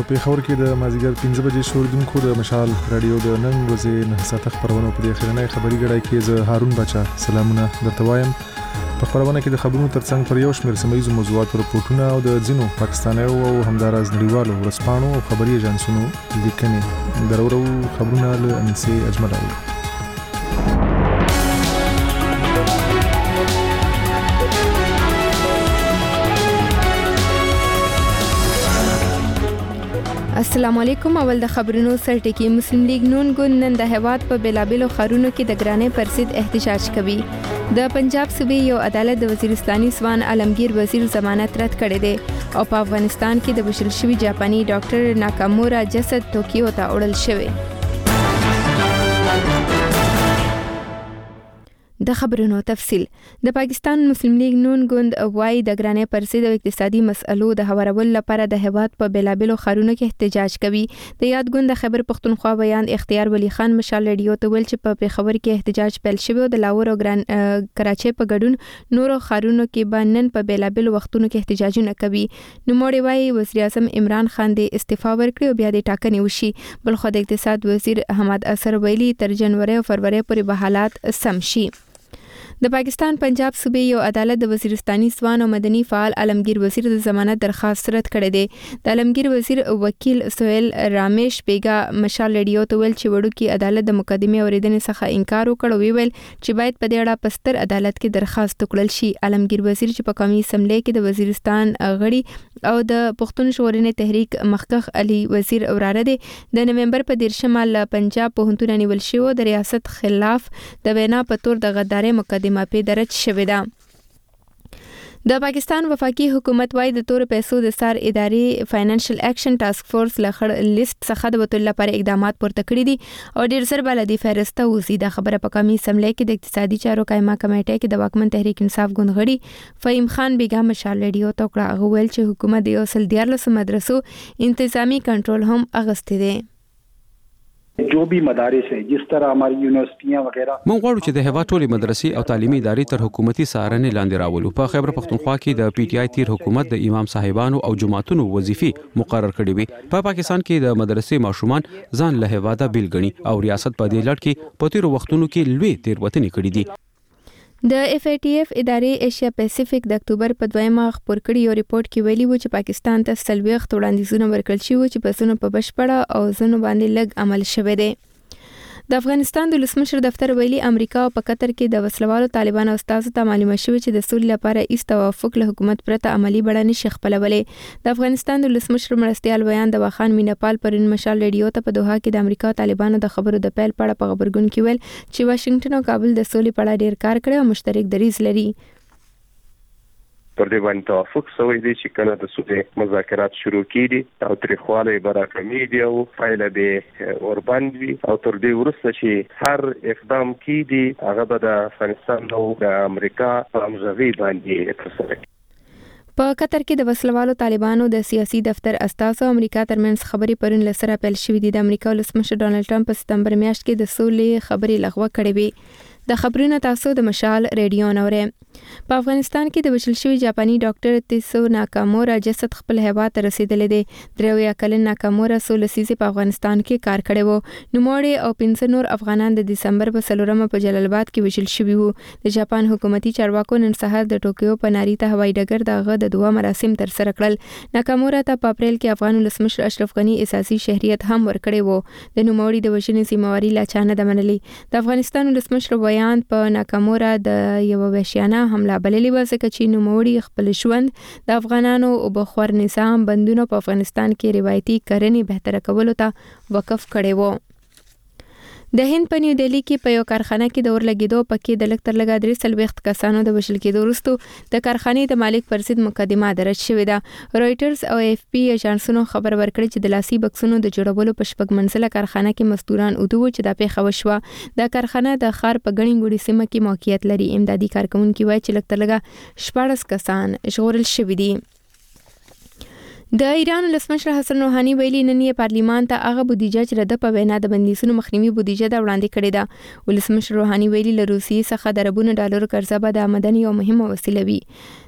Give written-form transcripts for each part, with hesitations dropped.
په پیښور کې د مازیګر 15 بجې شوردونکو د مشال رادیو د نن ورځې 9 خبرونه په دې اخرنۍ خبري غړای کې زه هارون بچا سلامونه درته وایم. په خبرونه کې د خبرونو ترڅنګ پر یو شمېر سیمایي موضوعاتو رپورټونه او د ځینو پاکستانیو او همداراز نړیوالو ورسپانو او خبري ایجنسونو لیکنې درورو خبرونه له انسي اجمل راوړي. السلام علیکم. اول د خبرونو سرټکی. مسلم لیگ نون ګوند نن د هیواد په بلابلو خارونو کې د ګرانې پرسید احتجاج کوي. د پنجاب صوبې یو عدالت د وزیرستاني سوان عالمگیر وزیر ضمانت رد کړی دی او په افغانستان کې د وژل شوي جاپاني ډاکټر ناکامورا جسد ټوکیو ته وړل شوی. د خبرونو تفصیل. د پاکستان مسلم لیگ نون ګوند وايي د ګرانې پرسید او اقتصادي مسئلو د هوارولو لپاره د هیواد په بلابلو خارونو کې احتجاج کوي. د یاد ګوند د خیبر پختونخوا بیان اختیار ولی خان مشال رادیو ته ویل چې په پیښور کې احتجاج پیل شوی او د لاهور او کراچۍ په ګډون نورو خارونو کې به نن په بلابلو وختونو کې احتجاجونه کوي. نوموړی وايي وزیر اعظم عمران خان د استعفا ورکړي او بیا د ټاکنې وشي. بل خو د اقتصاد وزیر احمد اثر ویلي تر جنوري او فروری پورې به حالات سم شي. د پاکستان پنجاب صوبې یو عدالت د وزیرستاني سوان او مدني فعال عالمگیر وزیر د ضمانت درخواست رد کړی دی. د عالمگیر وزیر وکیل سهیل رامیش بیګا مشال رادیو ته ویل چې وړوکی عدالت د مقدمې اوریدنې څخه انکار وکړ او ویل چې باید په دې اړه پستر عدالت کې درخواست وکړل شي. عالمگیر وزیر چې په قومي اسمبلی کې د وزیرستان غړي او د پښتون ژغورنې تحریک مخکخ علي وزیر وراره دی د نومبر په 10 ل پنجاب پوهنتون نیول شو د ریاست خلاف د وینا په تور د غدارۍ مقدمه په درج شوې ده. د پاکستان وفاقي حکومت وايي د تور پیسو د سار ادارې فاینانشل اکشن ټاسک فورس لخړ لیست څخه د وټول لپاره اقدامات پورته کړی دي او ډیر زر بلدي فهرسته وزي. د خبره په قومي اسمبلی کې د اقتصادي چارو قائمه کمیټه کې د واکمن تحریک انصاف ګوند غړي فهیم خان بیګا مشال رادیو ته کړه غوول چې حکومت د 14 مدرسو انتظامی کنټرول هم اغسته دي. जो भी मदारिस है जिस तरह हमारी यूनिवर्सिटियां वगैरह مونږ غواړو چې د هیواد ټولې مدرسې او تعلیمي ادارې تر حکومتي څارنې لاندې راولو. په خیبر پختونخوا کې د پی ټی آی تیر حکومت د امام صاحبانو او جماعتونو وظیفې مقرر کړې وي. په پاکستان کې د مدرسې ماشومان ځان له هیواده بیل غني او ریاست په دې لړ کې په تیر وختونو کې لوی تیروتنې کړې دي. د اف ای ټی اف ادارې ایشیا پیسفیک د اکتوبر په 2 خبر کړي یو ریپورت کې ویلي و چې پاکستان ته سلويخت وړاندیزونه ورکړل شوي چې په سونو په بشپړه او زنو باندې لږ عمل شوی دی. د افغانستان د ولسمشر دفتر ویلي امریکا او په قطر کې د وسلوالو طالبان استادو ته معلومه شوې چې د سولې لپاره ایست توافق له حکومت پرته عملی بڼه نشي خپلولې. د افغانستان د ولسمشر مرستيال بیان د واخان میناپال پرین مشال رادیو ته په دوحه کې د امریکا طالبانو د خبرو د پیل په اړه په خبرګون کې ویل چې واشنگټن او کابل د سولې په اړه ډیر کار کړی او مشترک دریځ لري. پر دې باندې توافق شوی دی چې کله د سولې مذاکرات شروع کیږي او تاریخواله براکمیږي او فایل به اوربند وي او تر دې وروسته چې هر اقدام کیږي هغه به د افغانستان او د امریکا په همغږي باندې ترسره کیږي. په قطر کې د وسلوالو طالبانو د سیاسي دفتر استازو امریکا ترمنځ خبرې پرون لسره پیل شوې دي. د امریکا ولسمشر ډانلډ ټرمپ په سپتمبر میاشت کې د سولې خبرې لغوه کړې وې. د خبرونو تاسو د مشال رادیو نورې. په افغانستان کې د وژل شوي جاپاني ډاکټر تیسو ناکامورا جسد خپل هیواد ته رسیدلی دی. 3 کلن ناکامورا 16 لسیزې په افغانستان کې کار کړی و. نوموړی او 15 نور افغانان د دسمبر په 4 په جلال آباد کې وژل شوي وو. د جاپان حکومتي چارواکو نن سهار د ټوکیو په ناریتا هوایي ډګر دغه د دعا مراسم تر سره کړل. ناکامورا ته په اپریل کې افغان ولسمشر اشرف غني اساسي شهريت هم ورکړی وو. د نوموړي د وژنې ذمہواری لا چانه د منلي. د افغانستان ولسمشر بیان په ناکامورا د یو وحشیانه حمله بللی و ځکه چې نوموړي خپل ژوند د افغانانو او بخور نظام بندونو په افغانستان کې روایتي کرنې بهتره کولو ته وقف کړی و. د هند په نیو دهلی کې په یو کارخانه کې د اور لګیدو پکې د لږ تر لږه 3 کسانو د وژل کېدو وروسته د کارخانې د مالک پر ضد مقدمه درج شوې ده. رويټرز او اف پی ایجنسونو خبر ورکړی چې د لاسي بکسونو د جوړولو په شپږ منزله کارخانه کې مزدوران ودو چې د پیښه وشوه. د کارخانه د ښار په غنی ګوډي سیمه کې موقعیت لري. امدادي کارکونکو وایي چې لږ تر لږه 14 کسان ژغورل شوي دي. د ایران ولسمشر حسن روحاني ویلي نن یې پارلیمان ته هغه بودیجه چې د په وینا د بندیزونو مخنیوي بودیجه د وړاندې کړې ده. ولسمشر روحاني ویلي له روسیې څخه د $1 قرضه به د آمدنی یو مهمه وسیله وي.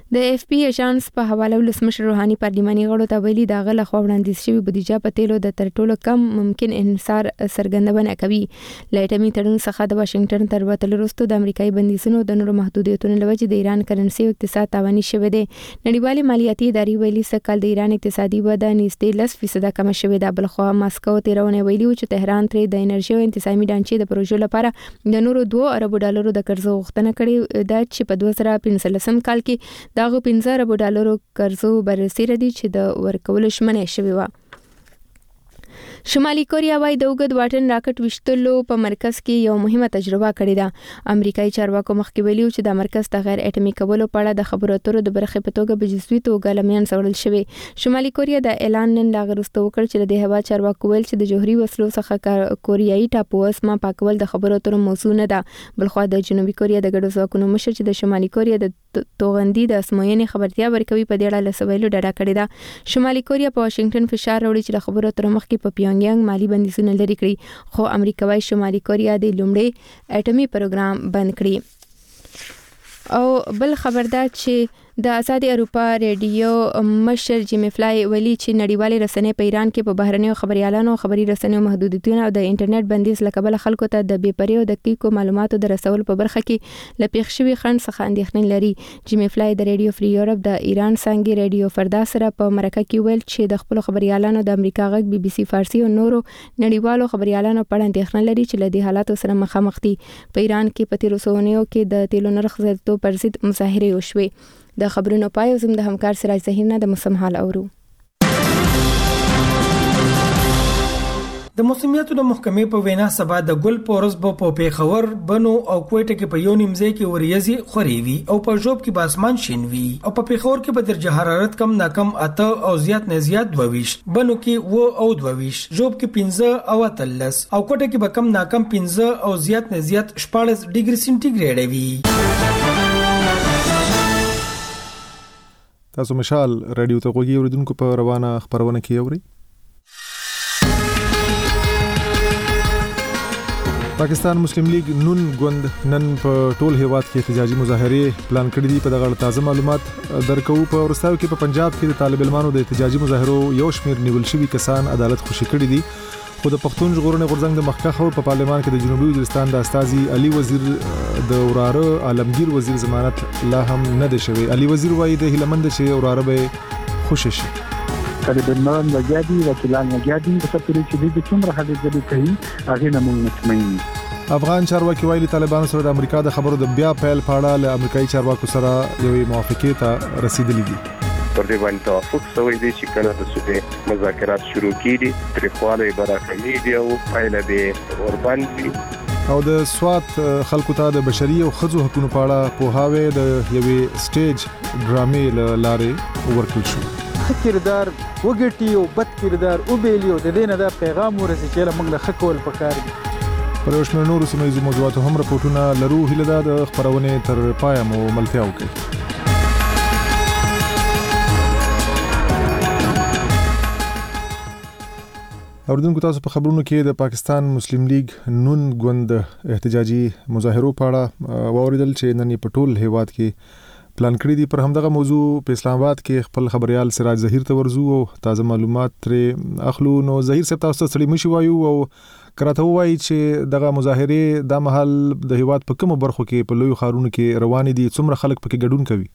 د اف پی اژانس په حواله ولسمشر روحاني پارلماني غړو ته ویلي دا غل خو وړاندیز شوی بودیجه په تیلو د تر ټولو کم ممکن انحصار څرګندونه کوي. لایټمی تړون څخه د واشنگټن تر وتلو وروسته د امریکایي بندیزونو د نورو محدودیتونو لوجې د ایران کرنسي او اقتصاد تاواني شوی دی. نړیوالې مالیاتي ادارې ویلي سکهال د ایران اقتصادي وده نږدې 10% کم شوې ده. بلخو ماسکو تیرونه ویلي چې تهران ترې د انرژي او انتظامی ډانچې د پروژو لپاره د نورو 2 ارب ډالرو د قرضو غوښتنه کړې ده چې په 2015 کال کې دغه 15 ارب ډالرو قرضو بررسي ردی چې د ورکول شمنه شوی و. شمالي کوریا وايي د اوږد واټن راکټ وشتلو په مرکز کې یو مهمه تجربه کړې ده. امریکایي چارواکو مخکې ویلي چې د مرکز ته غیر اټومي کولو په اړه د خبرو اترو د برخې په توګه بجسوي توګه لمن سوړل شوی. شمالي کوریا د اعلان نن لاغرسته وکړ چې د هوا چارواکو ویل چې د جوهري وسلو څخه کوریایي ټاپو اسما پاکول د خبرو اترو موضوع نه ده. بلخو د جنوبي کوریا د ګډو ځواکونو مشر چې د شمالي کوریا د توغندي د اسموینې خبرتیا ورکوي په دې اړه لسویلو ډډه کړې ده. شمالي کوریا په واشنگټن فشار راوړي چې د خبرو اترو مخکې په پیونګیانګ مالی بندیزونه لري کړی، خو امریکا وايي شمالي کوریا د لومړي اټومي پروګرام بند کړی. او بل خبردار چې د آزادي اروپا ریډیو مشر جیمی فلای ویلي چې نړیوالې رسنۍ په ایران کې په بهرنیو خبريالانو خبري رسنیو محدودیتونه او د انټرنیټ بندیز لکبل خلکو ته د بې پرې او دقیقو معلوماتو د رسول په برخه کې لپیښ شوی خند څخه اندېښنې لري. جیمی فلای د ریډیو فری یورپ د ایران څنګه ریډیو فردا سره په مرکه کې ویل چې د خپل خبريالانو د امریکا غږ بي بي سي فارسی او نورو نړیوالو خبريالانو په اړه اندېښنه لري چې له دې حالاتو سره مخامخ دي. په ایران کې په تیرو سونیو کې د تیلو نرخ زیاتو پر ضد مظاهره وشوي. د خبرونو پای او زم د همکار سراج ظهیر نه د موسم حال اورو. د موسمیاتو د محکمې په وینا سبا د ګل پورس په پیښور بنو او کوټه کې په یو نیمځای کې وریځي خوريوي او په جوب کې باسمان شینوي او په پیښور کې په درجه حرارت کم ناکم اته او زیات نه زیات 22 بنو کې و او 22 جوب کې 15 او 13 او کوټه کې به کم ناکم 15 او زیات نه زیات 14 ډیګري سنټیګریډ وي. تاسو مشال رادیو ته غوږی اوریدونکو په روانه خبرونه کې اوري. پاکستان مسلم لیگ نون ګوند نن په ټول هیواد کې احتجاجي مظاهره پلان کړی دي. په دغه تازه معلومات درکو. په ورستاو کې په پنجاب کې د طالب علمانو د احتجاجي مظاهرو یو شمیر نیول شوی کسان عدالت خوشی کړی دي. خو د پښتون ژغورنې غورځنګ د مخکخ په پارلمان کې د جنوبي وزیرستان د استاذي علي وزیر د وراره عالمگیر وزیر ضمانت لا هم نه ده شوی. علي وزیر وايي د هلمند چې وراره به خوشی شي. طالب علمان وجادي وکیلان وجادي په تفصیل چې د څومره حدیث کوي هغه نه موږ مطمئن. افغان چارواکي وايي طالبانو سره د امریکا د خبرو د بیا پیل پاړه له امریکایي چارواکو سره یوې موافقه ته رسیدلې دي. پر دې باندې توافق شوی دی چې کله د سودې مذاکرات شروع کیږي تریخواله برابرۍ دی او پایله به ورباندې او د سوات خلکو ته د بشري او ښځو حقوقو په اړه پوهاوی د یوې سټیج ډرامې لارې ورکړل شو. ښه کردار وګټي او بد کردار وبېلي او د دې نه دا پیغام ورسي چې موږ له ښه کول پکار دي. پر یو شمېر نورو سیمه ییزو موضوعاتو هم راپورټونه لرو. هیله ده د خبرونې تر پایه مو ملتیا وکړئ. اوردونکو تاسو په خبرونو کې د پاکستان مسلم لیگ نون ګوند احتجاجي مظاهرو په اړه واوریدل چې نن په ټول هیواد کې پلان کړی دي. پر همدغه موضوع په اسلام آباد کې خپل خبريال سراج ظهیر ته ورزو او تازه معلومات ترې اخلو. نو ظهیر صاحب تاسو سړي مشي وایو او کراته وایي چې دغه مظاهره د محل د هیواد په کومو برخو کې په لوی خارونو کې روان دي، څومره خلک پکې ګډون کوي؟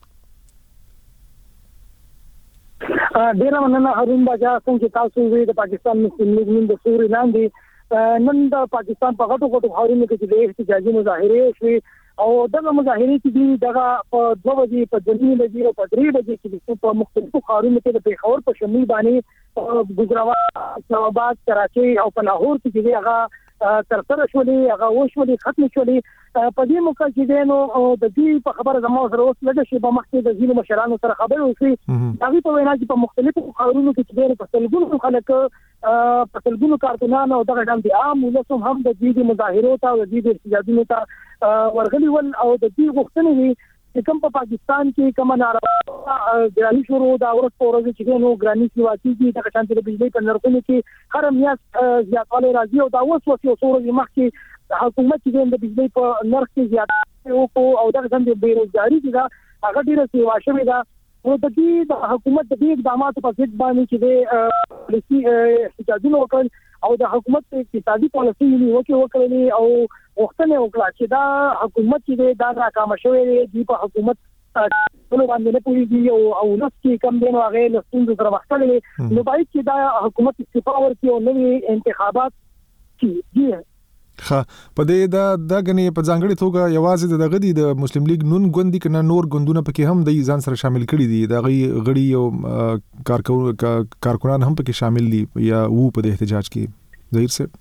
ډیره مننه هارون باجا. څنګه تاسو وی د پاکستان مسلم لیگ نن د سوري لاندې نن د پاکستان په غټو غټو خاورونو کې د احتجاجي مظاهره شوي او دغه مظاهره چې دغه په 2 بجې په 2 بجې او په 3 بجې کې په مختلفو خاورونو کې د پیښور په شمال باندې ګجراوات، اسلام آباد، کراچي او په لاهور کې هغه ترسره شولې، هغه وشولې، ختم شولې. په دې موقع کې نو د دې په خبره زموږ سره اوس لږ شی په مخکې د ځینو مشرانو سره خبرې وشي. هغه په وینا چې په مختلفو خاورونو کې چې په سلګونو خلک په سلګونو کارکونان او دغه ډول عام ولسم هم د دې مظاهرو ته او د دې احتجاجونو ته ورغلي ول او د دې غوښتنې وي چې کوم په پاکستان کې کوم ناروا ګرانی شروع دا ورځ په ورځ چې نو ګرانی سیواتي دي د شانتي د بجلی په نرخونو کې هر میاشت زیاتوالی راځي او دا اوس یو څو ورځې مخکې حکومت چې د بجلی په نرخ کې زیات او دغه څنګه بیروزګاری دي دا هغه ډیره سیوا شوې ده او د دې د حکومت د دې اقداماتو په ضد باندې چې د پالیسي احتجاجونه وکړ او د حکومت اقتصادي پالیسي نیوکه وکړلې او وختونه وکړه چې دا حکومت چې دا ناکام شوی دی په حکومت نو باندې نه پوهیږي او نو چې کم دین واغې له ستونزو سره مخ کړي نو باید چې دا حکومت استعفا ورکړي او نوې انتخابات کیږي. په دې دا غني په ځانګړي توګه یوازې د غدي د مسلم لیگ نون ګوندي کنه نور ګوندونه پکې هم د ځان سره شامل کړي دي دا غړي او کارکونان هم پکې شامل دي یا وو په د احتجاج کې ظاهر سے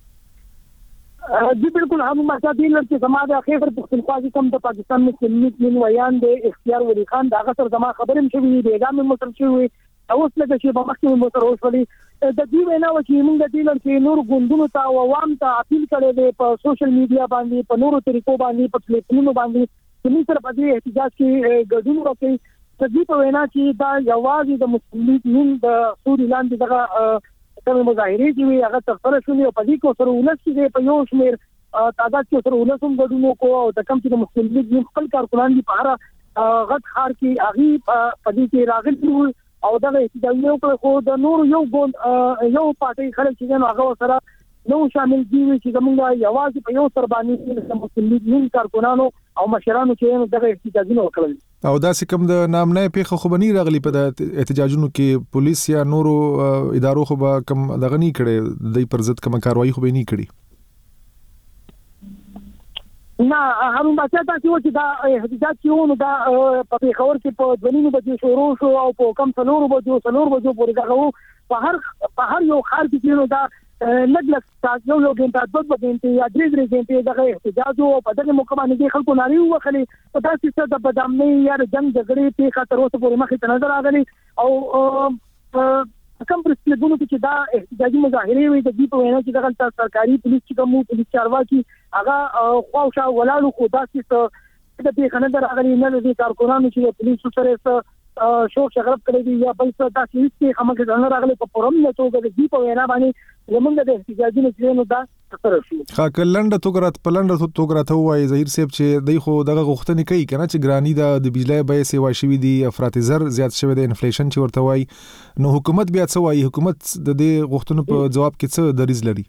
جی بالکل هم مشاهدین چې زماده خیبر پختونخوا کوم د پاکستان مسلم لیگ نن ویان د اختیار ولی خان دا غسر زما خبرم شوی دی دا مې مصر شوی اوس لکه چې په مخکې مصر اوسولي د دې وینا و چې موږ د دې چې نور ګوندونو ته او عوام ته اپیل کړي دي په سوشل میډیا باندې په نورو طریقو باندې په ټلیفونونو باندې چې موږ سره په دې احتجاج کې ګډون وکړي د دې په وینا چې دا یوازې د مسلم لیگ نن د سوري لاندې دغه کوم مظاهرې چې هغه ترسره شوې او په دې کې سره ولسی په یو شمیر تعداد کې سره ولسم ګډون کو او د کم چې د مسلم لیگ خپل کارکونان دي په هر غټ خار کې اغي په دې کې راغلي او دا احتجاج یو خو د نور یو ګوند یو پارټي خلک چې هغه سره نو شامل دي چې موږ یوازې په یو سر باندې د مسلم لیگ نن کارکونانو او مشرانو چې دغه احتجاجونه وکړل او دا کوم د نامنه پیښه خو بنی راغلی په د احتجاجونو کې پولیس یا نورو ادارو خو به کم دغه نه کړي د پر ضد کوم کاروایی خو به نه کړي نه هم بچا تاسو چې دا احتجاج کیونه دا په خبر کې په ځینو بجو شروع شو او په کم څلور بجو پورې دا په هر یو خار کې دا لګلګ تاسو یو غنټه د غنټه یا درې غنټه دغه احتجاج او په دغه موقع باندې خلکو ناري وخلي په تاسو څه د بدامنۍ یا جنگ جګړې په خاطر اوسه پورې مخې ته نظر راغلي او کوم پرسپلګونو چې دا احتجاجي مظاهره وي د دې په وینا چې دغه سرکاري پولیس چې کوم پولیس چارواکي هغه خواوشا ولالو خو داسې څه د دې خنه راغلي نه د کارکونانو چې پولیس سره شو شغب کړی دی یا بل څه داسې چې همغه ځان راغلي په پرم نه توګه د دې په وینا باندې زمونږ د احتجاجي نو دا سره شي خاکلند توګرات وایي ظاهر صاحب چې دای خو دغه غوښتنې کوي کنه چې ګرانی د بجلی بیه سیوا شوی دی افراط زر زیات شوی دی انفلیشن چې ورته وایي نو حکومت بیا څه وایي حکومت د دې غوښتنو په جواب کې څه دریځ لري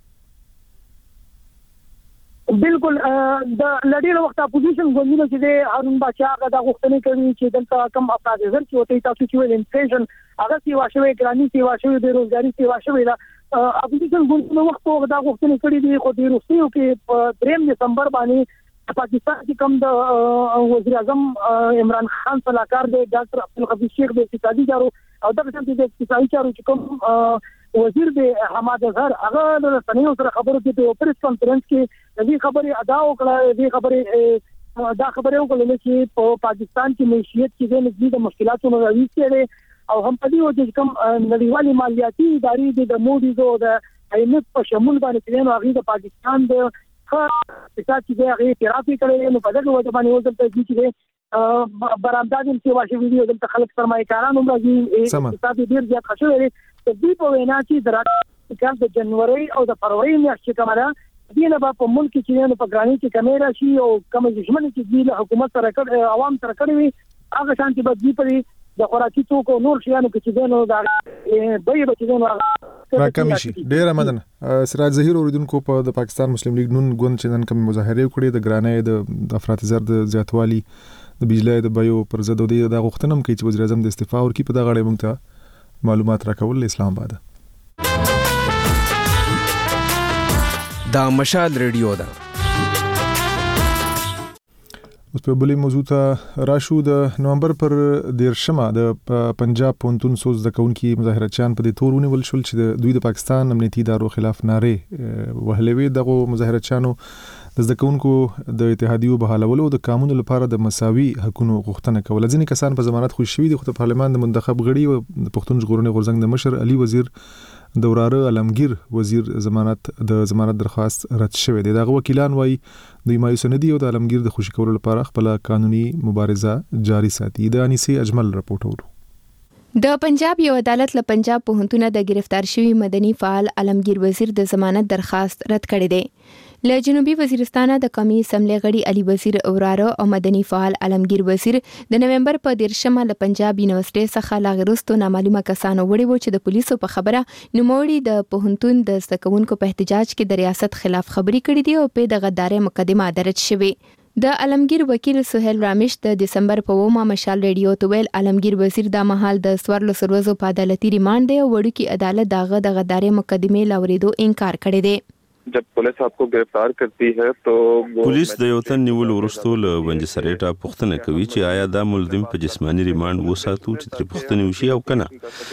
بالکل د لړۍ وخت اپوزیشن ګوندونه چې هارون بادشاہ هغه د غوښتنې کوي چې دلته کم افراط زر چې وته تاسو چې ویل انفلیشن هغه سیوا شوی ګرانی سیوا شوی د روزګاری سیوا شوی دا اپوزیشن ګوندونه وخت او دا غوښتنې کړې دي خو د روسیو کې په 3 دسمبر باندې پاکستان کې کوم د وزیر اعظم عمران خان صلاحکار دی ډاکټر عبدالحفیظ شیخ د اقتصادي چارو او د اقتصادي چارو چې کوم وزیر دی حماد اظهر هغه د سنیو سره خبرو کې په پریس کانفرنس کې د دې خبرې ادا وکړه د خبرې دا خبره وکړه چې په پاکستان کې معیشت کې د نږدې مشکلاتو نه راوځي او هم په دې وجه کوم نړیوالې مالیاتي ادارې د موډیز او د IMF په شمول باندې چې هغه د پاکستان د اقتصاد کې هغه اعتراف کړی نو په دغه وجه باندې وځي چې برآمدات چې واشه ویډیو دلته خلک سرمایه‌کاران هم راځي اقتصاد ډیر زیات خشوي دی د دې په وینا چې درات د جنوري او د فروری میاشتې کومه دینه په ملک کې نه په ګرانی کې کمیرا شي او کوم دښمن چې د حکومت سره کړ عوام سره کړی هغه شانتي بدلی پرې د خوراکي توکو نور شیانو کې چې نو دا به بچو راکمې شي ډیر مدن سراج ظهیر اوریدونکو په د پاکستان مسلم لیگ نون ګوند چې نن کوم مظاهره وکړي د ګرانۍ د افراط زر د زیاتوالي د بجلی د بیو پر ضد د غوښتنم کوي چې وزیر اعظم د استعفا ورکړي په دغه اړه موږ ته معلومات راکول اسلام آباد دا مشال ریډیو ده اوس په بلې موضوع ته راشو د نومبر پر 13 د پنجاب پونتون سوز د کونکي مظاهرچیان په دې تور ونیول شول چې د دوی د پاکستان امنیتي ادارو خلاف ناره وهلوي دغه مظاهرچیانو د ځکونکو د اتحادیو بحالولو د قانون لپاره د مساوي حقوقو غوښتنه کوله. ځینې کسان په ضمانت خوشي شوي دي خو د پارلمان د منتخب غړي او د پښتون ژغورنې غورځنګ د مشر علي وزیر د وراره علمگیر وزیر ضمانت درخواست رد شوی دی. دغه وکیلان وایي دوی مایوس نه دي او د علمگیر د خوشي کولو لپاره خپل قانوني مبارزه جاري ساتي. د انیسي اجمل رپورټ ورو د پنجاب یو عدالت له پنجاب پوهنتون د گرفتار شوی مدني فعال علمگیر وزیر د ضمانت درخواست رد کړی دی. له جنوبي وزیرستان د قومي اسمبلی غړي علي وزیر اوراره او مدني فعال علمگیر وزیر د نومبر په 13 له پنجاب یونیورسيټي څخه لاغرستو نامعلومه کسانو وړي وو چې د پولیسو په خبره نوموړي د پوهنتون د زدهکوونکو په احتجاج کې د ریاست خلاف خبري کړې دي او په د غدارۍ مقدمه درج شوې. د علمگیر وکیل سہیل رامیش د دسمبر په 9 مشال ریډیو ته ویل علمگیر وزیر د محل د سوارلو سروزو په عدالتي ریماند دی او وړوکی عدالت داغه د غدارۍ مقدمه لاوریدو انکار کړی دی. जब पुलिस आपको गिरफ्तार करती है तो police د یو تن نیول ورستو له ونجسریټا پوښتنه کوي چې آیا دا ملزم په جسمانی ریماند وساتو چې تر پوښتنه وشي او کنه.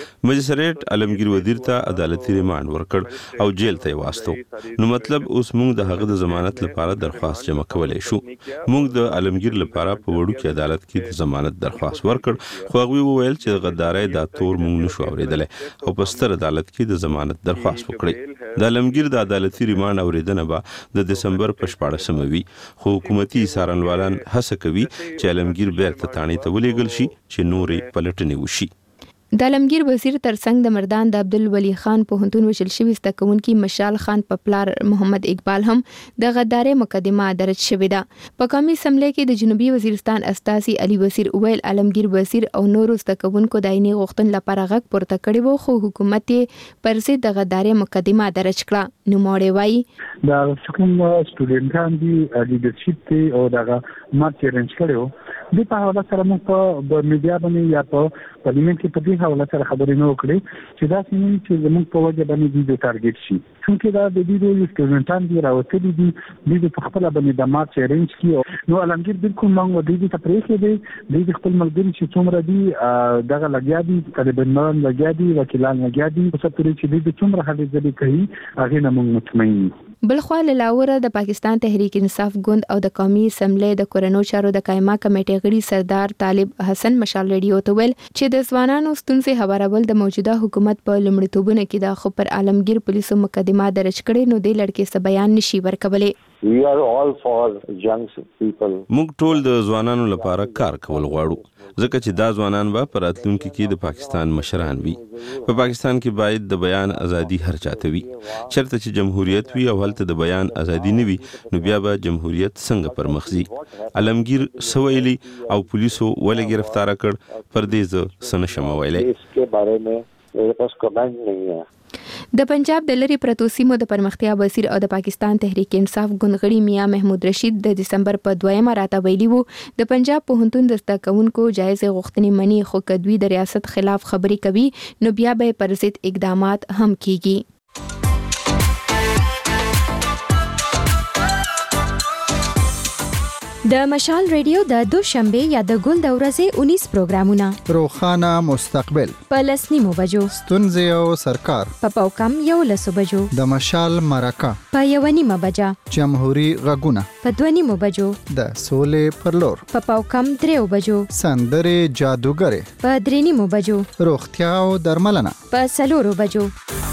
مجسریټ علمگیر وزیر ته عدالتي ریماند ورکړ او جیل ته واستو. نو مطلب اوس موږ د هغه د ضمانت لپاره درخواست جمع کولای شو. موږ د علمگیر لپاره په وړو کې عدالت کې د ضمانت درخواست ورکړ خو هغه وویل چې غدارۍ دا تور موږ نشو اوریدل او په ستر عدالت کې د ضمانت درخواست وکړي. د علمگیر د عدالتي ریماند اوریدنه به د دسمبر په 14 وي خو حکومتي څارنوالان هڅه کوي چې علمگیر بیرته تانې ته ولېږل شي چې نورې پلټنې وشي. د علمگیر وزیر ترڅنګ د مردان د عبدالولي خان پوهنتون وشل شوی زدهکوونکي مشال خان په پلار محمد اقبال هم د غدارۍ مقدمه درج شوې ده. په قومي اسمبلی کې د جنوبي وزیرستان استازي علي وزیر ویل علمگیر وزیر او نورو زدهکوونکو د عیني غوښتنې لپاره غږ پورته کړی وو خو حکومت یې پر ضد د غدارۍ مقدمه درج کړه. نوموړی وایي دا کوم سټوډنټان دي لیډرشپ ته او دا ما چیلنج کړو د په حواله سره موږ په میډیا باندې یا په پارلیمنت کې په دې حواله سره خبرې نه وکړي چې دا څنګه چې زموږ په وجه باندې د ټارګټ شي چې دا د دې د سټوډنټان دی راوتلي دي د خپل باندې د مارچ ارینج کی نو علمگیر بالکل موږ د دې ته پریښې دي د خپل ملګری چې څومره دي دغه لګیا دي طالبان لګیا دي وکیلان لګیا دي په څه پرې چې د څومره هلي ځلې کوي هغه نه موږ مطمئن. بلخوا لاوره د پاکستان تحریک انصاف ګوند او د قومي اسمبلی د کورنو چارو د قائمه کمیټې غړي سردار طالب حسن مشال ریډیو ته ویل چې د ځوانانو ستونزې هوارول د موجوده حکومت په لومړیتوبونه کې د خو پر علمگیر پولیسو مقدمه درج کړي نو د لړکې څه بیان نشي ورکولای. We are all for young people. موږ ټول د ځوانانو لپاره کار کول غواړو ځکه چې دا ځوانان به په راتلونکي کې د پاکستان مشران وي. په پاکستان کې باید د بیان ازادي هر چاته وي. چرته چې جمهوریت وي او هلته د بیان ازادي نه وي نو بیا به جمهوریت څنګه پرمخ ځي. علمگیر سویلی او پولیسو ولې گرفتار کړ پر دې ز سن شمویلی. इसके बारे में मेरे पास कमेंट नहीं है. د پنجاب د لری پرتو سیمو د پرمختیا وزیر او د پاکستان تحریک انصاف ګوند میاں محمود رشید د دسمبر په 2 راته ویلي وو د پنجاب پوهنتون د زدهکوونکو جایزه غوښتنې منی خو کدوی د ریاست خلاف خبري کوي نو بیا به پر ضد اقدامات هم کیږي. د مشال ریډیو د دوشنبه یا د ګل د ورځې 19 پروګرامونه روخانه مستقبل په لسنیمو بجو ستونزې او سرکار په پاوکم یو لسو بجو د مشال مرکه په یو نیمه بجا جمهوریت غږونه په 2 نیمو بجو د سولې پر لور په پاوکم 3 بجو سندرې جادوګرې په 3 نیمو بجو روغتیا او درملنه په 4 بجو.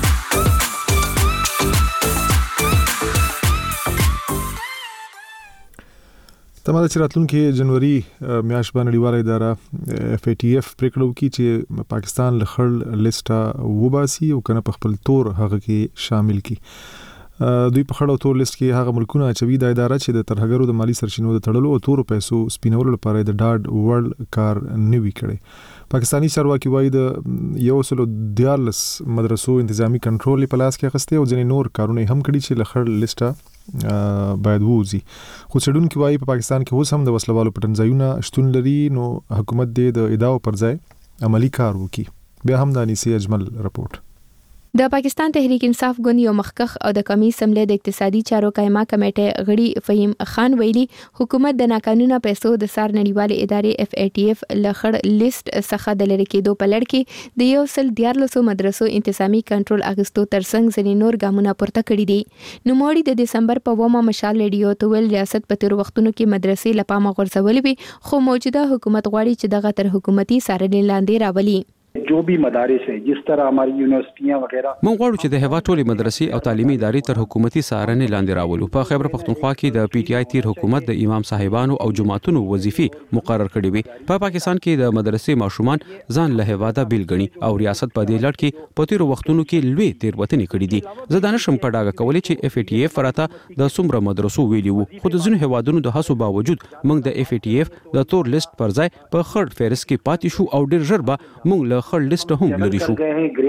تماده چې راتلونکي جنوري میاشت باندې نړیواله اداره FATF پریکړه وکړي چې پاکستان له خړ لیسټه وباسي او کنه په خپل تور هغه کې شامل کړي. دوی په خړ او تور لیست کې هغه ملکونه چې د اداره چې د ترهګرو د مالی سرچینو د تړلو او تور پیسو سپینولو لپاره د ډاډ ورلد کار نوي کړي. پاکستانی چارواکي وایي د 114 مدرسو انتظامی کنټرول په لاس کې اخیسته او ځینې نور کارونه هم کړي چې له خړ لیسټه باید ووزي. خو څېړونکي وایي په پاکستان کې اوس هم د وسلوالو پټنځایونه شتون لري نو حکومت دې د ادعاو پر ځای عملی کار وکړي. بیا هم د انیسي اجمل رپورټ. د پاکستان تحریک انصاف ګوند یو مخکخ او د قومي اسمبلی د اقتصادي چارو قائمه کمیټې غړي فهیم خان ویلي حکومت د ناقانونه پیسو د سار نړیوالې ادارې FATF لخړ لیست څخه د لری کېدو په لړ کې د 114 مدرسو انتظامی کنټرول اغستو ترڅنګ ځینې نور ګامونه پورته کړي دي. نو موړي د دسمبر په 9 مشال ریډیو ته ویل ریاست په تیر وختونو کې مدرسې لپاره غورځولې وي خو موجوده حکومت غواړي چې دغه تر حکومتي څارنې لاندې راولي. जो भी मदारिस है जिस तरह हमारी यूनिवर्सिटियां वगैरह مونږ غواړو چې د هیواد ټولې مدرسې او تعلیمي ادارې تر حکومتي څارنې لاندې راولو. په خیبر پختونخوا کې د پی ټی آی تیر حکومت د امام صاحبانو او جماعتونو وظیفې مقرر کړې وي. په پاکستان کې د مدرسې ماشومان ځان له هیواده بیل ګڼي او ریاست په دې لړ کې په تیرو وختونو کې لوی تیروتنې کړې دي. زه دا نشم په ډاګه کولی چې اف ای ټی اف راته د څومره مدرسو ویلي وو، خو د ځینو هیوادونو د هڅو باوجود موږ د اف ای ټی اف د تور لیست پر ځای په خړ فهرست کې پاتې شو او ډیر ژر به موږ له خړ لیست هم لري شو.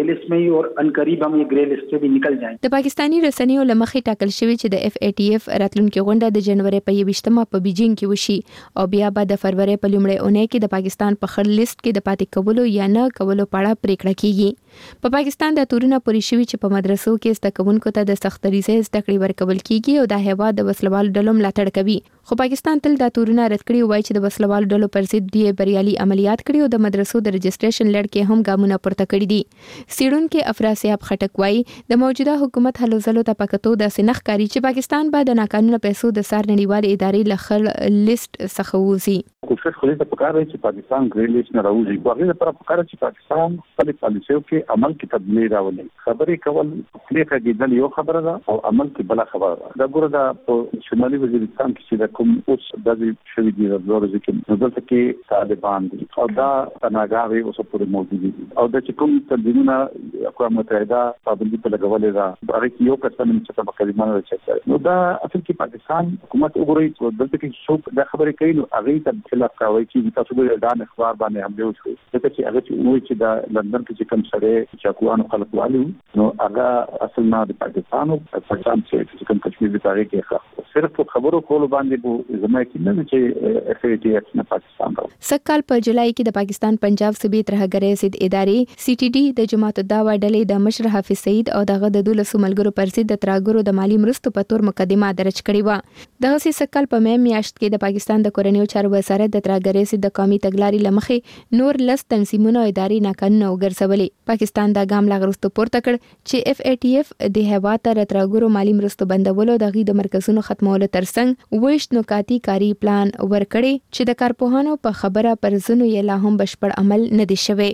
د پاکستانی رسنیو لمخې ټاکل شوی چې د اف ای ټی اف راتلونکي غونډه د جنوري په 28مه په بیجینګ کې وشي او بیا به د فروری په لومړۍ اونۍ کې د پاکستان په خړ لیست کې د پاتې کولو یا نه کولو په اړه پریکړه کیږي. په پاکستان د تورونه پوری شوی چې په مدرسو کې زده کوونکو ته د سخت طریقې زده کړې ورکول کیږي او د هیواد د وسلوال ډلو ملاتړ کوي. خو پاکستان تل دا تورونه رد کړي وایي چې د وسلوال ډلو پر ضد دی بریالي عملیات کړي او د مدرسو د رجسټریشن لړ کې هم ګامونه پورته کړي دي. سیډونکو افراسیاب خټک وایي د موجوده حکومت هلو ځلو ته پکتو د سنخ کاری چې پاکستان به د ناقانونه پیسو د سار نړیوال ادارې لخل لیست څخه وځي. کوشش خو دې په کار دی چې پاکستان ګرین لیست نه راوځي. په هغه لپاره په کار چې پاکستان خپل پالیسیو کې عمل کې تبدیلی راولي. خبرې کول خپل کېدل یو خبره ده او عمل کې بل خبره ده. دا ګوره دا په شمالي وزیرستان کې چې د کوم اوس د شوی دی د زور ذکر دلته کې طالبان دي او دا تناګاوي اوس پورې موجود دي او د کوم تدینونه اقوام متحده پابندي په لګولې ده هغه یو قسم چې په کلمه نه چي نو دا اصل کې پاکستان حکومت وګوري دلته کې څوک دا خبرې کوي نو هغه ته خلاف کوي چې تاسو به دا اخبار باندې حمله وشي ځکه چې هغه چې وایي چې دا لندن کې چې کوم سره چاکوانو خلک والو نو هغه اصل نه د پاکستان او پاکستان چې کوم کشمیر د تاریخ کې صرف خبرو کولو باندې بو زما کې نه چې اف ای ټی اف نه پاکستان راو. سکهال په جولای کې د پاکستان پنجاب صوبې ترهګرۍ ضد ادارې سی ټی ډي د جماعت الدعوه ډلې د مشر حافظ سعید او دغه د 12 ملګرو پر ضد د ترهګرو د مالی مرستو په تور مقدمه درج کړې و. دغه سکهال په مې میاشت کې د پاکستان د کورنیو چارو وزارت د ترهګرۍ ضد د قومي تګلارې لمخې نور لس تنظیمونه او ادارې ناقانونه وګرځولې. پاکستان دا ګام لاغرستو پورته کړ چې اف ای ټی اف د هیواد ته ترهګرو مالی مرستو بندولو د غي د مرکزونو ختمولو ترڅنګ وښت نکاتی کاری پلان ورکړي چې د کارپوهانو په خبره پر ځنو یې لا هم بشپړ عمل نه دی شوی.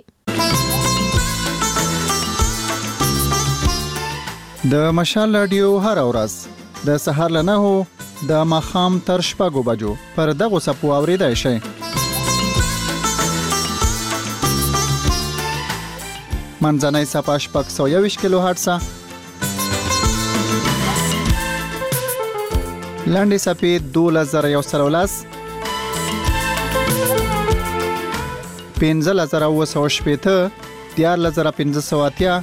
د مشال رادیو هر ورځ د سهار له 9 د ماخام تر 6 بجو پر دغه سپو اوریدای شي. منځنۍ صفه شپږ 120 کیلو هرتز، لاندې صفه 2113 15980 14580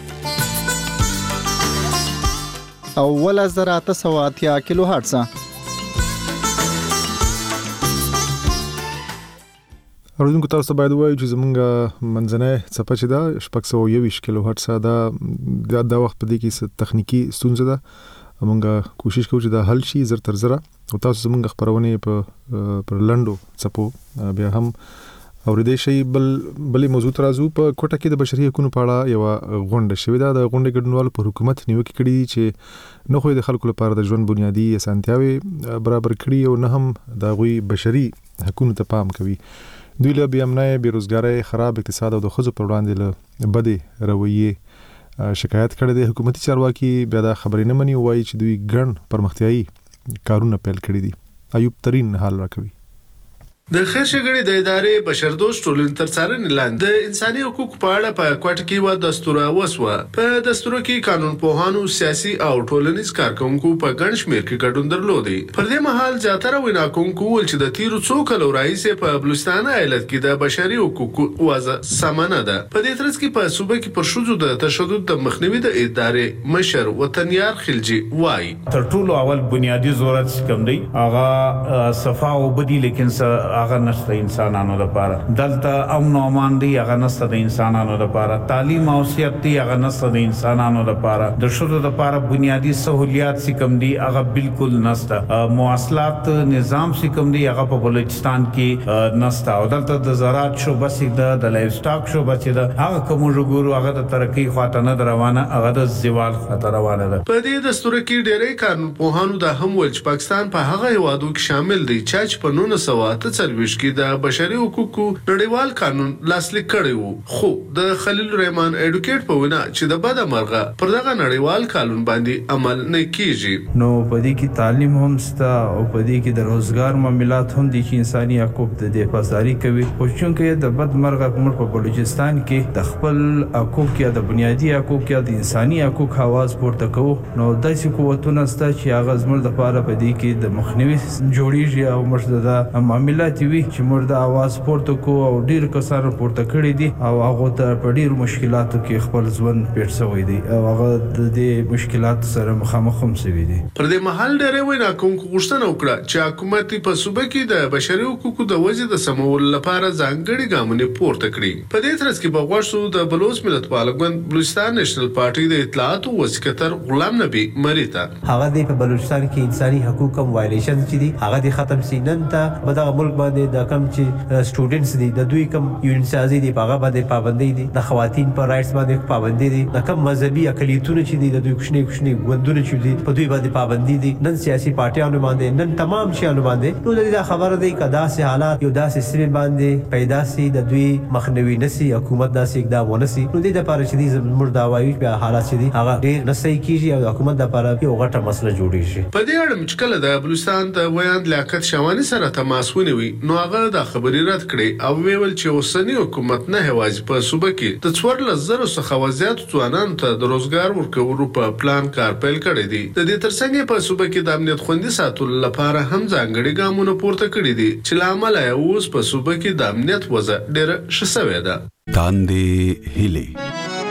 او 1880 کیلو هرتز. اوردونکو تاسو باید وایو چې زمونږ منځنۍ صفه چې دا 620 کیلو هرتز دا د وخت په دې کې تخنیکی ستونزه ده. مونږه کوشش کوو چې دا حل شي زر تر زره او تاسو زمونږ خبرونه په لندو صفو بیا هم اوریدای شي. بلې موضوع ترازو په کوټه کې د بشري حقوقو په اړه یو غونډه شوې ده. د غونډې ګډونوالو په حکومت نیوکه کړې چې نه خو د خلکو لپاره د ژوند بنیادی اسانتیاوي برابر کړي او نه هم د غوي بشري حقوقو ته پام کوي. دوی له بیامنۍ بیروزګارۍ خراب اقتصاد او د خزو پر وړاندې له بدې رویې شکایت کړي دي. حکومتي چارواکي بیا دا خبرې نه مني او وایي چې دوی ګڼ پرمختیايي کارونه پیل کړي دي. ایوب ترين حال راکوي. د خیر شګړې د ادارې بشردوست ټولنې تر څارنې لاندې د انساني حقوقو په اړه په کوټه کې و دستور وسوه. په دستور کې قانون پوهانو، سیاسي او ټولنیز کارکونکو په ګڼ شمېر کې ګډون درلودي. پر دې مهال زیاتره ویناکونکو ول چې د تیرو څو کلو راهیسې په بلوچستان ایالت کې د بشري حقوقو وضع سمانه ده. په دې ترڅ کې په صوبه کې پر شوزو د تشدد د مخنیوي د ادارې مشر وطنیار خلجی وایي تر ټولو اول بنیادی ضرورت کوم دی هغه صفا او بدی لیکن هغه نشته انسانانو لپاره. دلته امن او امان دی هغه نشته د انسانانو لپاره. تعلیم او صحت دی هغه نشته د انسانانو لپاره. د شورو لپاره بنیادی سہولیات سکم دی هغه بالکل نشته. مواصلات نظام سکم دی هغه په بلوچستان کې نشته. او دلته د زراعت شوبه سي د لایف سټاک شوبه سي د هغه کوم وګورو هغه د ترقی خاطر نه روانه هغه د زوال خطر روانه ده. په دې دستور کې ډېرې قانون پوهانو د هم ول چې پاکستان په هغه هیوادو کې شامل دی چې په 1943 2023 کې د بشري حقوقو نړیوال قانون لاسلیک کړی وو، خو د خلیل الرحمن اډوکیټ په وینا چې د بد مرغه پر دغه نړیوال قانون باندې عمل نه کیږي. نو په دې کې تعلیم هم ستا او په دې کې د روزګار معاملات هم دي چې انساني حقوق د حفاظت کوي. خو چې د بد مرغه په بلوچستان کې د خپل حقوق یا د بنیادی حقوق یا د انساني حقوق حواس پورته کوو، نو داسې قوتونه ستا چې هغه زموږ لپاره په دې کې د مخنیوي جوړیږي او موږ د معاملات وي چې موږ د आवाज پورته کوو او ډیر کسانو پورته کړی دي او هغه ته په ډیر مشکلاتو کې خپل ژوند پیښ شوی دی او هغه د دې مشکلات سره مخامخ هم شوی دی. پر دې محل ډېر وینا کوم غوښتنه وکړه چې حکومت په صوبه کې د بشري حقوقو د وضع د سمول لپاره ځانګړي ګامونه پورته کړي. په دې ترڅ کې بغوښتو د بلوچ ملتپال ګوند بلوچستان نېشنل پارټي د اطلاعات او سکرټر غلام نبی مریتا هغه د بلوچستان کې انساني حقوق کوم وایلیشن چې دي هغه د ختم سینن ته په دغه ملک باندې د کم چې سټوډنټس دي د دوی کم یونیورسيټي دي هغه باندې پابندي دي، د خواتین پر رائټس باندې پابندي دي، د کم مذهبي اقلیتونو چې دي د دوی کوشني ګوندونه چې دي په دوی باندې پابندي دي، نن سیاسي پارټیانو باندې نن تمام شیانو باندې. نو د خبره دی کدا سه حالات یو داسې سیمه باندې پیدا سي د دوی مخنیوي نسی حکومت داسې اقدام ونسی. نو د لپاره چې دي زموږ د وایي په حالات چې دي هغه ډېر نسی کیږي او حکومت د لپاره یو غټه مسله جوړیږي. په دې اړه چې کله د بلوچستان د ویاند لیاقت شوانی سره تماس ونیوي نو هغه د خبري رد کړي او ویل چې اوسنی حکومت نه هواج په صوبه کې د 14,000 څخه زیات ځوانانو ته د روزګار ورکولو په پلان کار پیل کړی دی. د دې ترڅنګ په صوبه کې د امنیت خوندي ساتلو لپاره هم ځانګړي ګامونه پورته کړي دي چې لامل یې اوس په صوبه کې د امنیت وضع ډېره ښه شوې ده. تاندې هیلې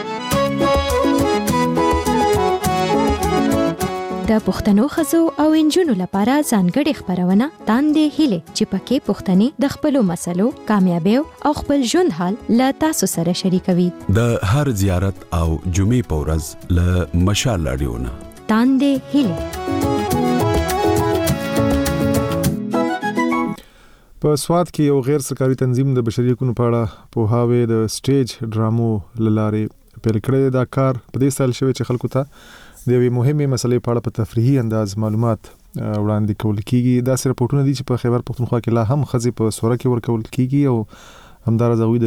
د پښتنو ښځو او انجونو لپاره ځانګړې خبرونه تاندې هیلې چې پکې پښتنې د خپلو مسلو، کامیابیو او خپل ژوند حال له تاسو سره شریکوي. د هر زیارت او جمعې په ورځ له مشال رادیو نه تاندې هیلې. په سواد کې یو غیر سرکاري تنظیم د بشري حقوقو په اړه پوهاوی د سټیج ډرامو لارې پیل کړی. دا کار په دې سال شوی چې خلکو ته د یوې مهمې مسلې په اړه په تفریحي انداز معلومات وړاندې کول کیږي. دا سره رپورټونه دي چې په خیبر پښتونخوا کې لا هم ښځې په سوره کې ورکول کیږي او همدارس هغوی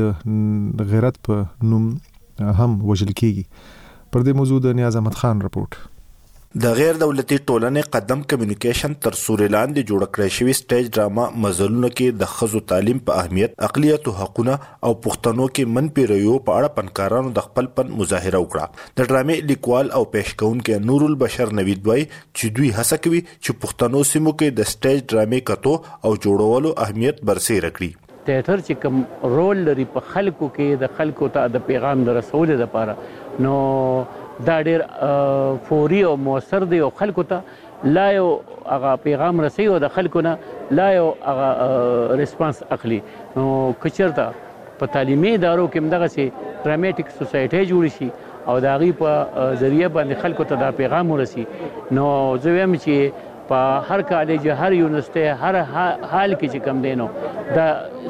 د غیرت په نوم هم وژل کیږي. پر دې موضوع د نیاز احمد خان رپورټ. د غیر دولتي ټولنې قدم کمیونیکیشن تر سوري لاندې جوړ کړی شوی سټیج ډراما مزلونه کې د ښځو تعلیم په اهمیت، اقلیتو حقونه او پښتنو کې منفي رویو په اړه فنکارانو د خپل فن مظاهره وکړه. د ډرامې لیکوال او پیش کوونکی نور البشر نوید وایي چې دوی هڅه کوي چې پښتنو سیمو کې د سټیج ډرامې کتو او جوړولو اهمیت برسېره کړي. تیاتر چې کوم رول لري په خلکو کې د خلکو ته د پیغام د رسولو لپاره، نو دا ډېر فوري او موثر دی او خلکو ته لا یو هغه پیغام رسوي او د خلکو نه لا یو هغه ریسپانس اخلي. نو که چېرته په تعلیمي ادارو کې همدغسې ډراماټیک سوسایټۍ جوړې شي او د هغې په ذریعه باندې خلکو ته دا پیغام ورسي، نو زه وایم چې په هر کالج، هر یونیورسټۍ، هر حال کې چې کم دی نو دا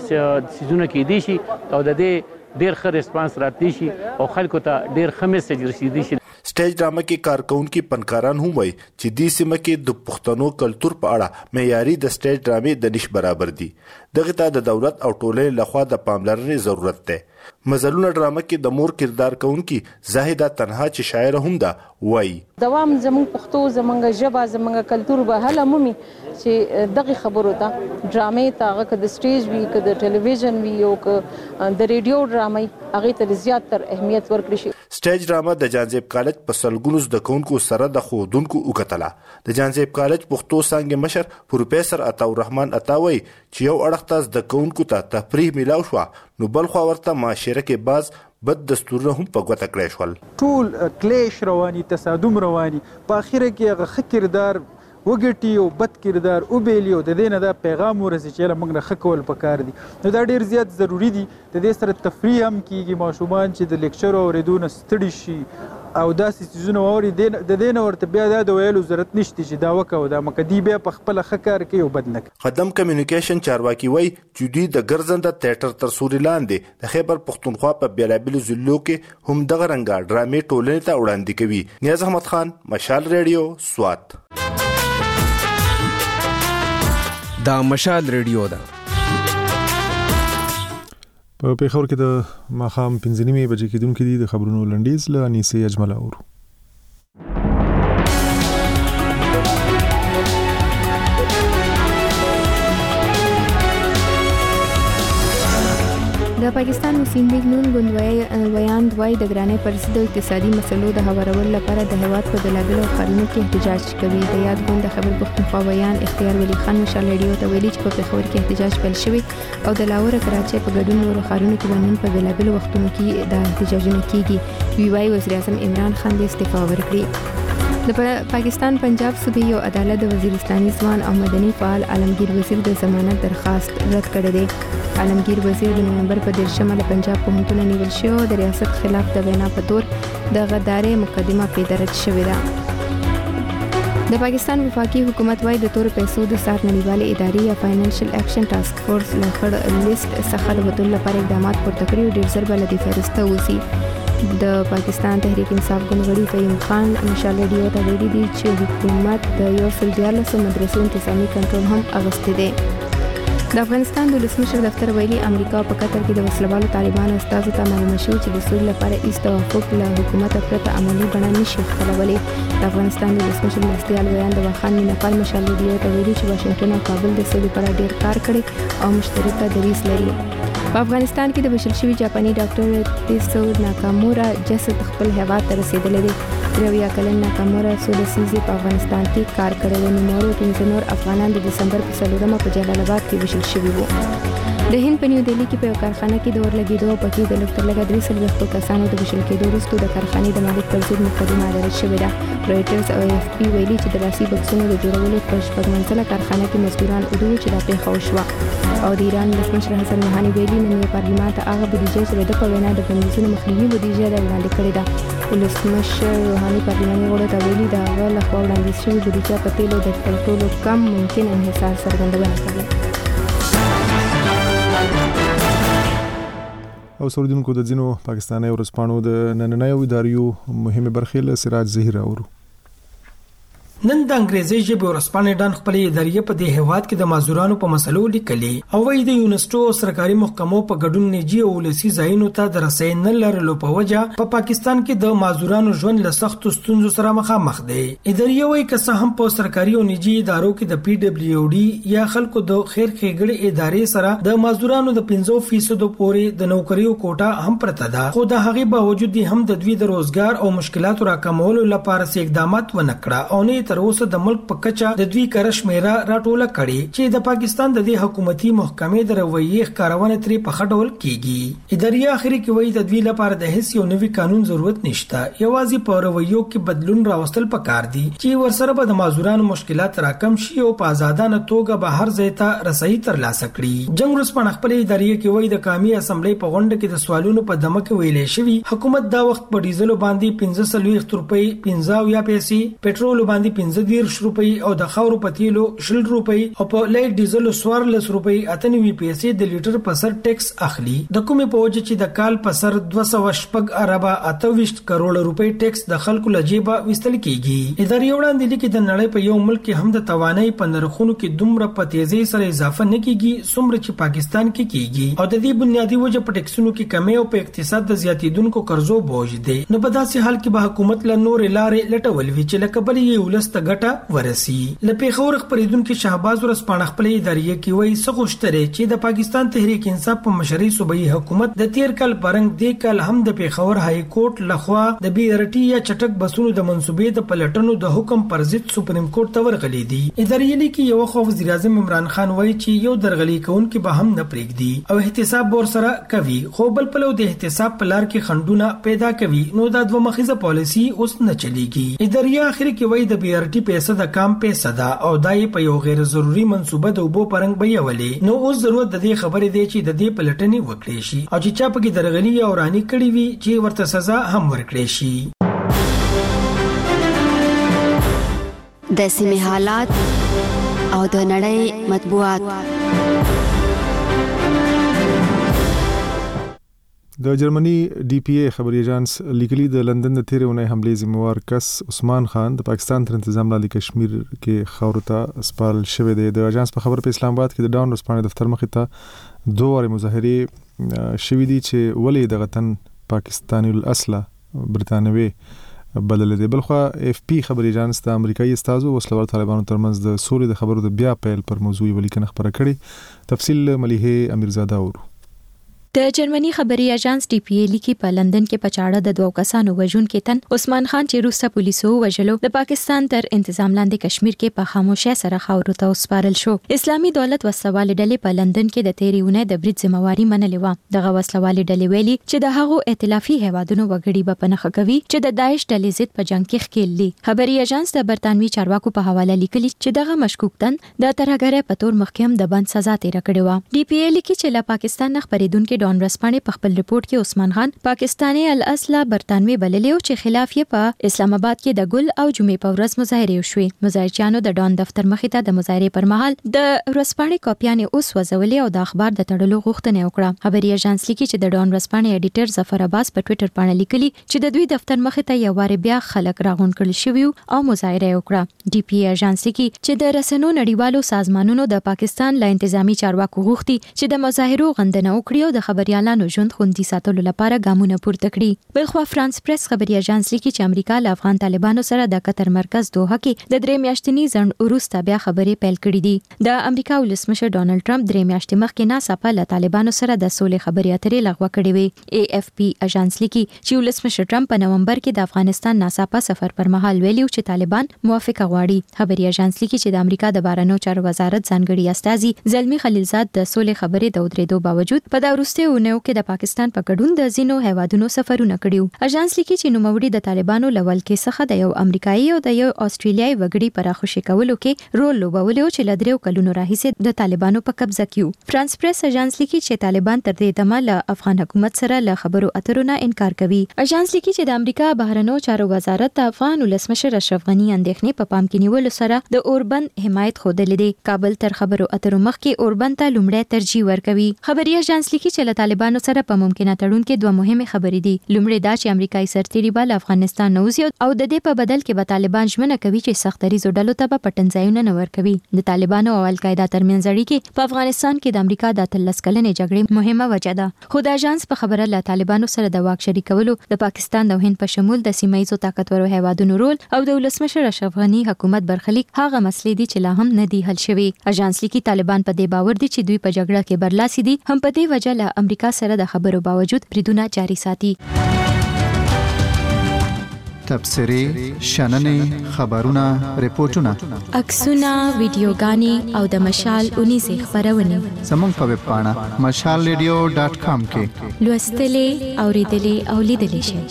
څیزونه کیدی شي او د دې ډېر ښه ریسپانس راتلی شي او خلکو ته ډېر ښه میسج رسیدلی شي. سټیج ډراما کې کارکونکي فنکاران هم وایي چې دې سیمه کې د پښتنو کلتور په اړه معیاري د سټیج ډرامې د نش برابر دي. دغه ته د دولت او ټولنې لخوا د پاملرنې ضرورت دی. مزلونه ډراما کې د مور کردار کوونکی زاهده تنها چې شاعر هم ده وایي دوام زموږ پښتو، زموږ ژبه، زموږ کلتور به هله مومي چې دغه خبرو ته ډرامې ته هغه که د سټیج وي، که د ټلویزیون وي او که د ریډیو ډرامې هغې ته زیات تر اهمیت ورکړي شي. سټیج ډراما د جانزیب کالج په سلګونو زده کوونکو سره د ښودونکو وکتله. د جانزیب کالج پښتو څانګې مشر پروفیسر عطاالرحمن عطا وایي چې یو اړخ ته زده کوونکو ته تفریح میلاو شوه، نو بل خوا ورته معاشره کې باز بد دستورونه هم په ګوته کړی شول. ټول کلیش رواني، تصادم رواني، په اخره کې هغه ښه کردار وګټي او بد کردار وبیلي او د دې نه دا پیغام ورسي چې موږ نه ښه کول پکار دي. نو دا ډېر زیات ضروري دي. د دې سره تفریح هم کیږي، ماشومان چې د لیکچر اورېدو نه ستړي شي او داسې څیزونه واوري، د دې نه ورته بیا دا د ویلو ضرورت نشته چې دا وکړه او دا مه کوه، بیا په خپله ښه کار کوي او بد نه کوي. قدم کمیونیکیشن چارواکي وایي چې دوی د ګرځنده تیاتر تر سوري لاندې د خیبر پښتونخوا په بېلابېلو ضلعو کې هم دغه رنګه ډرامې ټولنې ته وړاندې کوي. نیاز احمد خان، مشال ریډیو، سوات. دا مشال ریډیو ده. په پیښور کې د ماخام 5:30 بجې کېدونکې دي د خبرونو لنډیز له انیسې اجمل اورو. د پاکستان مسلم لیگ نون ګوند ویان دوی د ګرانۍ پر ضد اقتصادي مسلو د هوارولو لپاره د هیواد په بېلابېلو ښارونو کې احتجاج کوي. د یاد ګوند د خبر پښتونخوا ویان اختیار ولی خان مشال رادیو ته ویلي چې په پیښور کې احتجاج پیل شوی او د لاهور کراچۍ په ګډون نورو ښارونو کې نن په بېلابېلو وختونو کې د احتجاجونه کیږي. وی وزیر اعظم عمران خان د استعفا ورکړي. د پاکستان پنجاب صوبې یو عدالت د وزیرستاني ځوان او مدني فعال عالمگیر وزیر د ضمانت درخواست رد کړی دی. عالمگیر وزیر د نومبر په 10 له پنجاب پوهنتون نیول شو د ریاست خلاف د وینا په تور د غداري مقدمه په درج شوې ده. د پاکستان وفاقي حکومت وايي د تور پیسو د سات نړیوالې ادارې یا فاینانشل اکشن ټاسک فورس له خړ لیست څخه د وټول لپاره اقدامات پورته کړي او ډیر ځل بل دي فرسته وسی. د پاکستان تحریک انصاف ګوند فهیم خان مشال رادیو ته ویلي دي چې حکومت د 114 مدرسو انتظامی کنټرول هم اغوستی دی. د افغانستان د ولسمشر دفتر ویلي امریکا په قطر کې د وسلوالو طالبانو استازو ته معلومه شوه چې د سولې لپاره هیڅ توافق له حکومت پرته عملي بڼه نشي خپلولی. د افغانستان د ولسمشر مرستیال ویان د وخان مینپال مشال رادیو ته ویلي چې واشنگټن او کابل د سولې لپاره ډیر کار کړي او مشترکه دریځ لري. په افغانستان کې د بشل شوی جاپاني ډاکټر تیسو ناکامورا جسد خپل هیواد ته رسیدلی دی. 23 کلن ناکامورا 16 سیزه په افغانستان کې کار کړی و. نور 15 نور افغانان د دسمبر په 4 په جلال آباد کې بشل شوی وو. د هند په نیو دهلی کې په یو کارخانه کې د ورلګیدو په کې د لکټر لګا 300 کسانو د بشل کېدو وروسته د کارخانې د مالک پر ضد مقدمه درج شوې ده. رایټرز او AFP ویلي چې د لاسي بکسونو د جوړولو په شپږمنځله کارخانه کې مزدوران ودو چې د پیښه وشوه. او د ایران ولسمشر حسن روحاني ویلي نن پارلمان ته هغه بودیجه چې د په وینا د بندیزونو مخنیوي بودیجه وړاندې کړې ده. ولسمشر روحاني پارلماني غړو ته ویلي دا هغه لخوا وړاندیز شوې بودیجه په تیلو د ټولو کم ممکن انحصار څرګندونه کوي. او سردونکو د ځینو پاکستاني ورځپاڼو د نننیو اداریو مهمه برخې له سراج زهیر اورو. نن د انګریزي ژبې ورځپاڼې ډان خپلې ادارې په دې هیواد کې د مازورانو په مسلو لیکلي او وايي د یونیسټو او سرکاري محکمو په ګډون نجی او ولسي ځایونو ته د رسۍ نه لرلو په وجه په پاکستان کې د مازورانو ژوند له سختو ستونزو سره مخامخ دی. ادارې وايي که څه هم په سرکاري او نجی ادارو کې د PWD یا خلکو د خیر ښېګړې ادارې سره د مازورانو د 50% پورې د نوکریو کوټه هم پرته ده، خو د هغې باوجود هم د دوی د روزګار او مشکلاتو راکمولو لپاره اقدامات ونه کړه او نه تر اوسه د ملک په کچه د دوی کار شمیره راټوله کړي چې د پاکستان د دې حکومتي محکمې د رویې ښکارونه ترې په خټول کیږي. ادارې اخري کې وایي د دوی لپاره د هیڅ یو نوي قانون ضرورت نشته، یوازې په رویو کې بدلون راوستل پکار دي چې ورسره به د مازورانو مشکلات راکم شي او په آزادانه توګه به هر ځای ته رسایي ترلاسه کړي. جنگ ورځپاڼه خپلې ادارې کې وایي د قومي اسمبلی په غونډه کې د سوالونو په دمه کې ویلې شوی حکومت دا وخت په ډیزل باندې 15 روپۍ 15 یا پیسې، پټرول باندې 15 روپۍ او د خاورو په تیلو 10 روپۍ او په لایټ ډیزل 14 روپۍ 98 پیسې د لیټر په سر ټیکس اخلي. د کومې په وجه چې د کال په سر 208 اربه 28 کروڑ روپۍ ټیکس د خلکو لجیبه وستل کیږي. ادارې وړاندې لیکي د نړۍ په یو ملک کې هم د توانایي په نرخونو کې دومره په تیزی سره اضافه نه کیږي څومره چې پاکستان کې کیږي او د دې بنیادی وجه په ټیکسونو کې کمی او په اقتصاد د زیاتیدونکو قرضو بوج دی. نو په داسې حال کې به حکومت له نور لارې لټول وی چې لکه بل یې ولسته ګټه ورسی. له پیښور خبرېدونکو شهباز ورځپاڼه خپلې ادارې کې وایي څه غوښتل چې د پاکستان تحریک انصاف په مشرۍ صوبایي حکومت د تیر کال پرنګ د کال هم د پیښور های کورټ لخوا د BRT یا چټک بسونو د منسوبې د پلټنو د حکم پر ضد سپریم کورټ ته ورغلي دي. ادارې لیکي یو خو وزیر اعظم عمران خان وایي چې یو درغلي کوونکې به هم نه پرېږدي او احتساب ور سره کوي، خو بل پلو د احتساب په لار کې خندونه پیدا کوي نو دا دوه مخیزه پالیسی اوس نه چلیږي. ادارې اخر کې وایي د BRT پیسې د کام پیسې ده او دای په یو غیر ضروري منسوبه د وبو پرنګ بیولې. نو اوس ضرورت د دې خبرې دی چې د دې پلټنې وکړي شي او چې چا پکې درغلي او رانی کړی وي چې ورته سزا هم ورکړي شي. د سیمې حالات او د نړۍ مطبوعات. د جرمني DPA خبري ایجانس لیکلي د لندن د تیرونې حمله ذمہوار کس عثمان خان د پاکستان تر تنظیم لاندې کشمیر کې خاورتا سپارل شوی دی. د ایجانس په خبر په اسلام آباد کې د ډاون ورځپاڼې دفتر مخې ته 2 واره مظاهره شوی دي چې ولې دغه تن پاکستاني الاصله برتانوي بدل دی. بلخو اف پی خبري اژانس د امریکایي استازو وسلوال طالبانو ترمنځ د سولې د خبرو د بیا پیل پر موضوع ولیکنه خبره کړي. تفصیل مليحه امیرزاده ورو. د جرمني خبري اژانس ډي پی ای لیکي په لندن کې پچاړه د دوه کسانو وژون کې تن عثمان خان چې روسه پولیسو وژلو د پاکستان تر انتظام لاندې کشمیر کې په خاموشۍ سره خاورو ته وسپارل شو. اسلامي دولت وسلوال ډلې په لندن کې د تیری اونۍ د برید ذمہواری منلې و. دغه وسلوال ډلې ویلي چې د هغو ائتلافي هیوادونو وګړي به پنهخه کوي چې د داعش ډلې ضد په جنگ کې ښکیل دي. خبري اژانس د برتانوي چارواکو په حواله لیکلي چې دغه مشکوک تن د ترهګرۍ په تور مخکیم د بند سزا تیر کړې و. ډي پی ای لیکي چې له پاکستان نه خبرېدونکو ډون رسپانې په خپل ریپورت کې عثمان خان پاکستاني الاصله برتانوي بللی او چې خلاف یې په اسلام آباد کې د ګل او جمعې په ورځ مظاهره وشوي. مظاهرچیانو د ډان دفتر مخې ته د مظاهرې پر مهال د رسپانې کاپیانې اوس وځولې او د اخبار د تړلو غوښتنه وکړه. خبري اژانس لیکي چې د ډان رسپانې ایډیټر ظفر عباس په ټوئیټر باندې لیکلي چې د دوی دفتر مخې ته یو واره بیا خلک راغون کړل شوی او مظاهره وکړه. ډي پی ای اژانس لیکي چې د رسنیو نړیوالو سازمانونو د پاکستان لا انتظامی چارواکو غوښتي چې د مظاهرو غندنه وکړي او د خبريالانو ژوند خوندي ساتلو لپاره ګامونه پورته کړي. بلخو فرانس پریس خبري اژانس لیکي چې امریکا له افغان طالبانو سره د قطر مرکز دوحه کې د 3 میاشتنی ځنډ وروسته بیا خبرې پیل کړې دي. د امریکا ولسمشر ډونالد ټرمپ 3 میاشتې مخکې ناڅاپه له طالبانو سره د سولې خبرې اترې لغوه کړې وې. ای اف پی اژانس لیکي چې ولسمشر ټرمپ په نومبر کې د افغانستان ناڅاپه سفر پر مهال ویلي چې طالبان موافقه غواړي. خبري اژانس لیکي چې د امریکا د بهرنیو چارو وزارت ځانګړي استازي زلمی خلیلزاد د سولې خبرې د ودرېدو باوجود په دا وروستي اونیو کې د پاکستان په ګډون د زینو هیوادونو سفرونه کړیو. اژانس لیکي چې نوموړي د طالبانو لول کې څخه د یو امریکایي او د یو استرالیایي وګړي پر خوشی کولو کې رول لوبولو چې ل 3 کلونو راهیسې د طالبانو په قبضه کې. فرانس پریس اژانس لیکي چې طالبان تر دې دمه له افغان حکومت سره له خبرو اترو نه انکار کوي. اژانس لیکي چې د امریکا بهرنیو چارو وزارت د افغان ولسمشر اشرف غنی اندېښنې په پام کې نیولو سره د اوربند حمایت خوده لیدي. کابل تر خبرو اترو مخکې اوربند ته لومړی ترجیح ورکوي. خبري اژانس لیکي چې له طالبانو سره په ممکنه تړون کې دوه مهمه خبرې دي. لومړی دا چې امریکایي سرتیري به افغانستان نوځي او د دې په بدل کې به طالبان ژمنه کوي چې سختریزو ډلو ته به پټنځایونه نه ورکوي. د طالبانو او القاعده ترمنځ اړیکې په افغانستان کې د امریکا د 13 کلنې جګړې مهمه وجه ده. خو د اژانس په خبره له طالبانو سره د واک شریکولو د پاکستان او هند په شمول د سیمایي طاقتورو هیوادونو رول او د ولسمشر اشرف غنی حکومت برخلیک هغه مسلې دي چې لا هم نه دي حل شوي. اژانس لیکي طالبان په دې باور دي چې دوی په جګړه کې برلاسي دي، هم په دې وجه له امریکا سره د خبرو باوجود بریدونه جاري ساتي. تبصرې، شننې، خبرونه، ریپورتونه، عکسونه، ویډیوګانې او د مشال 19 خبرونه زموږ په ویب پاڼه mashalradio.com کې لوستلې، اوریدلې او لیدلې شئ.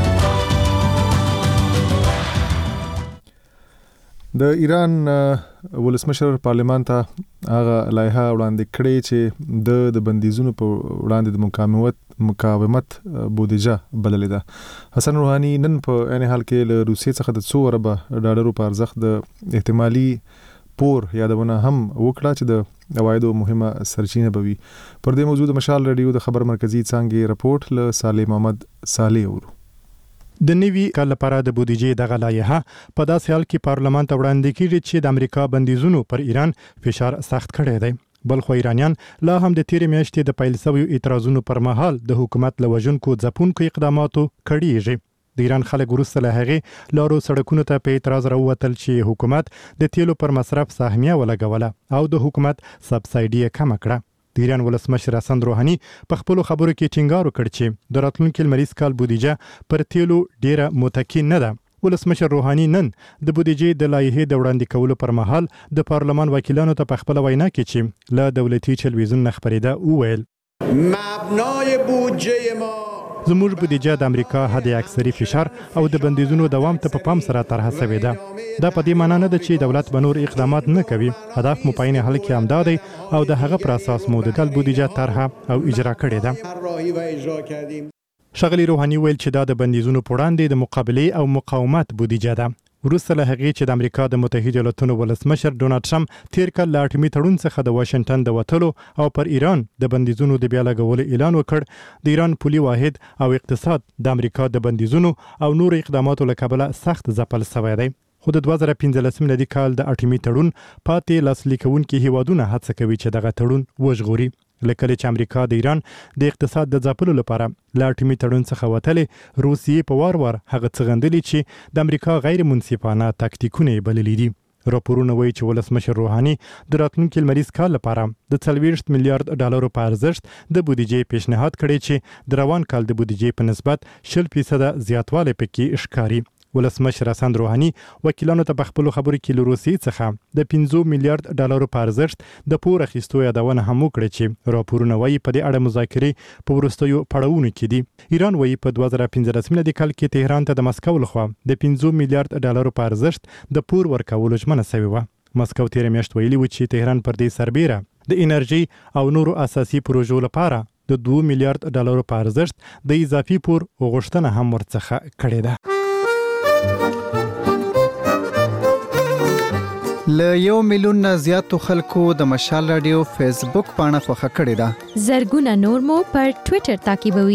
د ایران ولسمشر پارلمان ته هغه لایحه وړاندې کړې چې د بندیزونو په وړاندې د مقاومت بودیجه بللې ده. حسن روحاني نن په عین حال کې له روسیې څخه د 2 ارب ډالرو په ارزښت د احتمالي پور یادونه هم وکړه چې د عوایدو مهمه سرچینه بوي. پر دې موضوع د مشال رادیو د خبر مرکزی څنګه رپورت له صالح محمد صالح ورو. د نوي کال لپاره د بودیجې دغه لایحه په داسې حال کې پارلمان ته وړاندې کیږي چې د امریکا بندیزونو پر ایران فشار سخت کړی دی. بل خو ایرانیان لا هم د تیر میاشتې د پیل شویو اعتراضونو پر مهال د حکومت له وژونکو ځپونکو اقداماتو کړیږي. د ایران خلک وروسته له هغې لارو سړکونو ته په اعتراض راووتل چې حکومت د تیلو پر مصرف سهمیه ولګوله او د حکومت سبسایډي کم کړه. د ایران ولسمشر حسن روحاني په خپل خبرو کې ټینګار وکړ چې د راتلونکي لمریز کال بودیجه پر تیلو ډیره متکی نه ده. ولسمشر روحاني نن د بودیجې د لایحې د وړاندې کولو پر مهال د پارلمان وکیلانو ته په خپل وینا کې چې له دولتي ټلویزیون نه خبرېده وویل مبنای بودجه ما زموږ بودیجه د امریکا حد اکثري فشار او د بندیزونو دوام ته په پام سره طرح شوې ده. دا په دې معنی نه ده چې دولت به نور اقدامات نه کوي. هدف مو په عین حال کې همدا دی او د هغه پر اساس مو د کال بودیجه طرح او اجرا کړې ده. ښاغلي روحاني ویل چې دا د بندیزونو په وړاندې د مقابلې او مقاومت بودیجه ده. وروسته له هغې چې د امریکا د متحده ایالاتونو ولسمشر ډونالد ټرمپ تیر کال له اټومي تړون څخه د واشنګټن د وتلو او پر ایران د بندیزونو د بیا لګولو اعلان وکړ، د ایران پولي واحد او اقتصاد د امریکا د بندیزونو او نورو اقداماتو له کبله سخت ځپل شوی دی. خو د 2015 میلادي کال د اټومي تړون پاتې لاسلیک کوونکي هیوادونه هڅه کوي چې دغه تړون وژغوري. لکه چې امریکا د ایران د اقتصاد د ځپلو لپاره لا اټومي تړون څخه وتلې روسیې په وار هغه څرګندلي چې د امریکا غیر منصفانه تاکتیکونه بللي دي. راپورونه وایي چې ولسمشر روحاني د راتلونکي لمریز کال لپاره د 40 میلیارډ ډالرو په ارزښت د بودیجې پیشنهاد کړی چې د روان کال د بودیجې په نسبت 10% زیاتوالی پکې ښکاري. ولسمشر حسن روحاني وکیلانو ته په خپل خبرو کې له روسیې څخه د 15 میلیارډ ډالرو په ارزښت د پور اخیستو یادونه هم وکړه چې راپورونه وایي په دې اړه مذاکرې په وروستیو پړاوونو کې دي. ایران وایي په 2015 میلادي کال کې تهران ته د مسکو لخوا د 15 میلیارډ ډالرو په ارزښت د پور ورکولو ژمنه شوې وه. مسکو تیر میاشت ویلي و چې تهران پر دې سربېره د انرژي او نورو اساسي پروژو لپاره د 2 میلیارډ ډالرو په ارزښت د اضافي پور غوښتنه هم ورڅخه کړې ده. له 1 میلیون نه زیاتو خلکو د مشال رادیو فیسبوک پاڼه خوښه کړې ده. زرګونه نور مو پر ټوئیټر تعقیبوي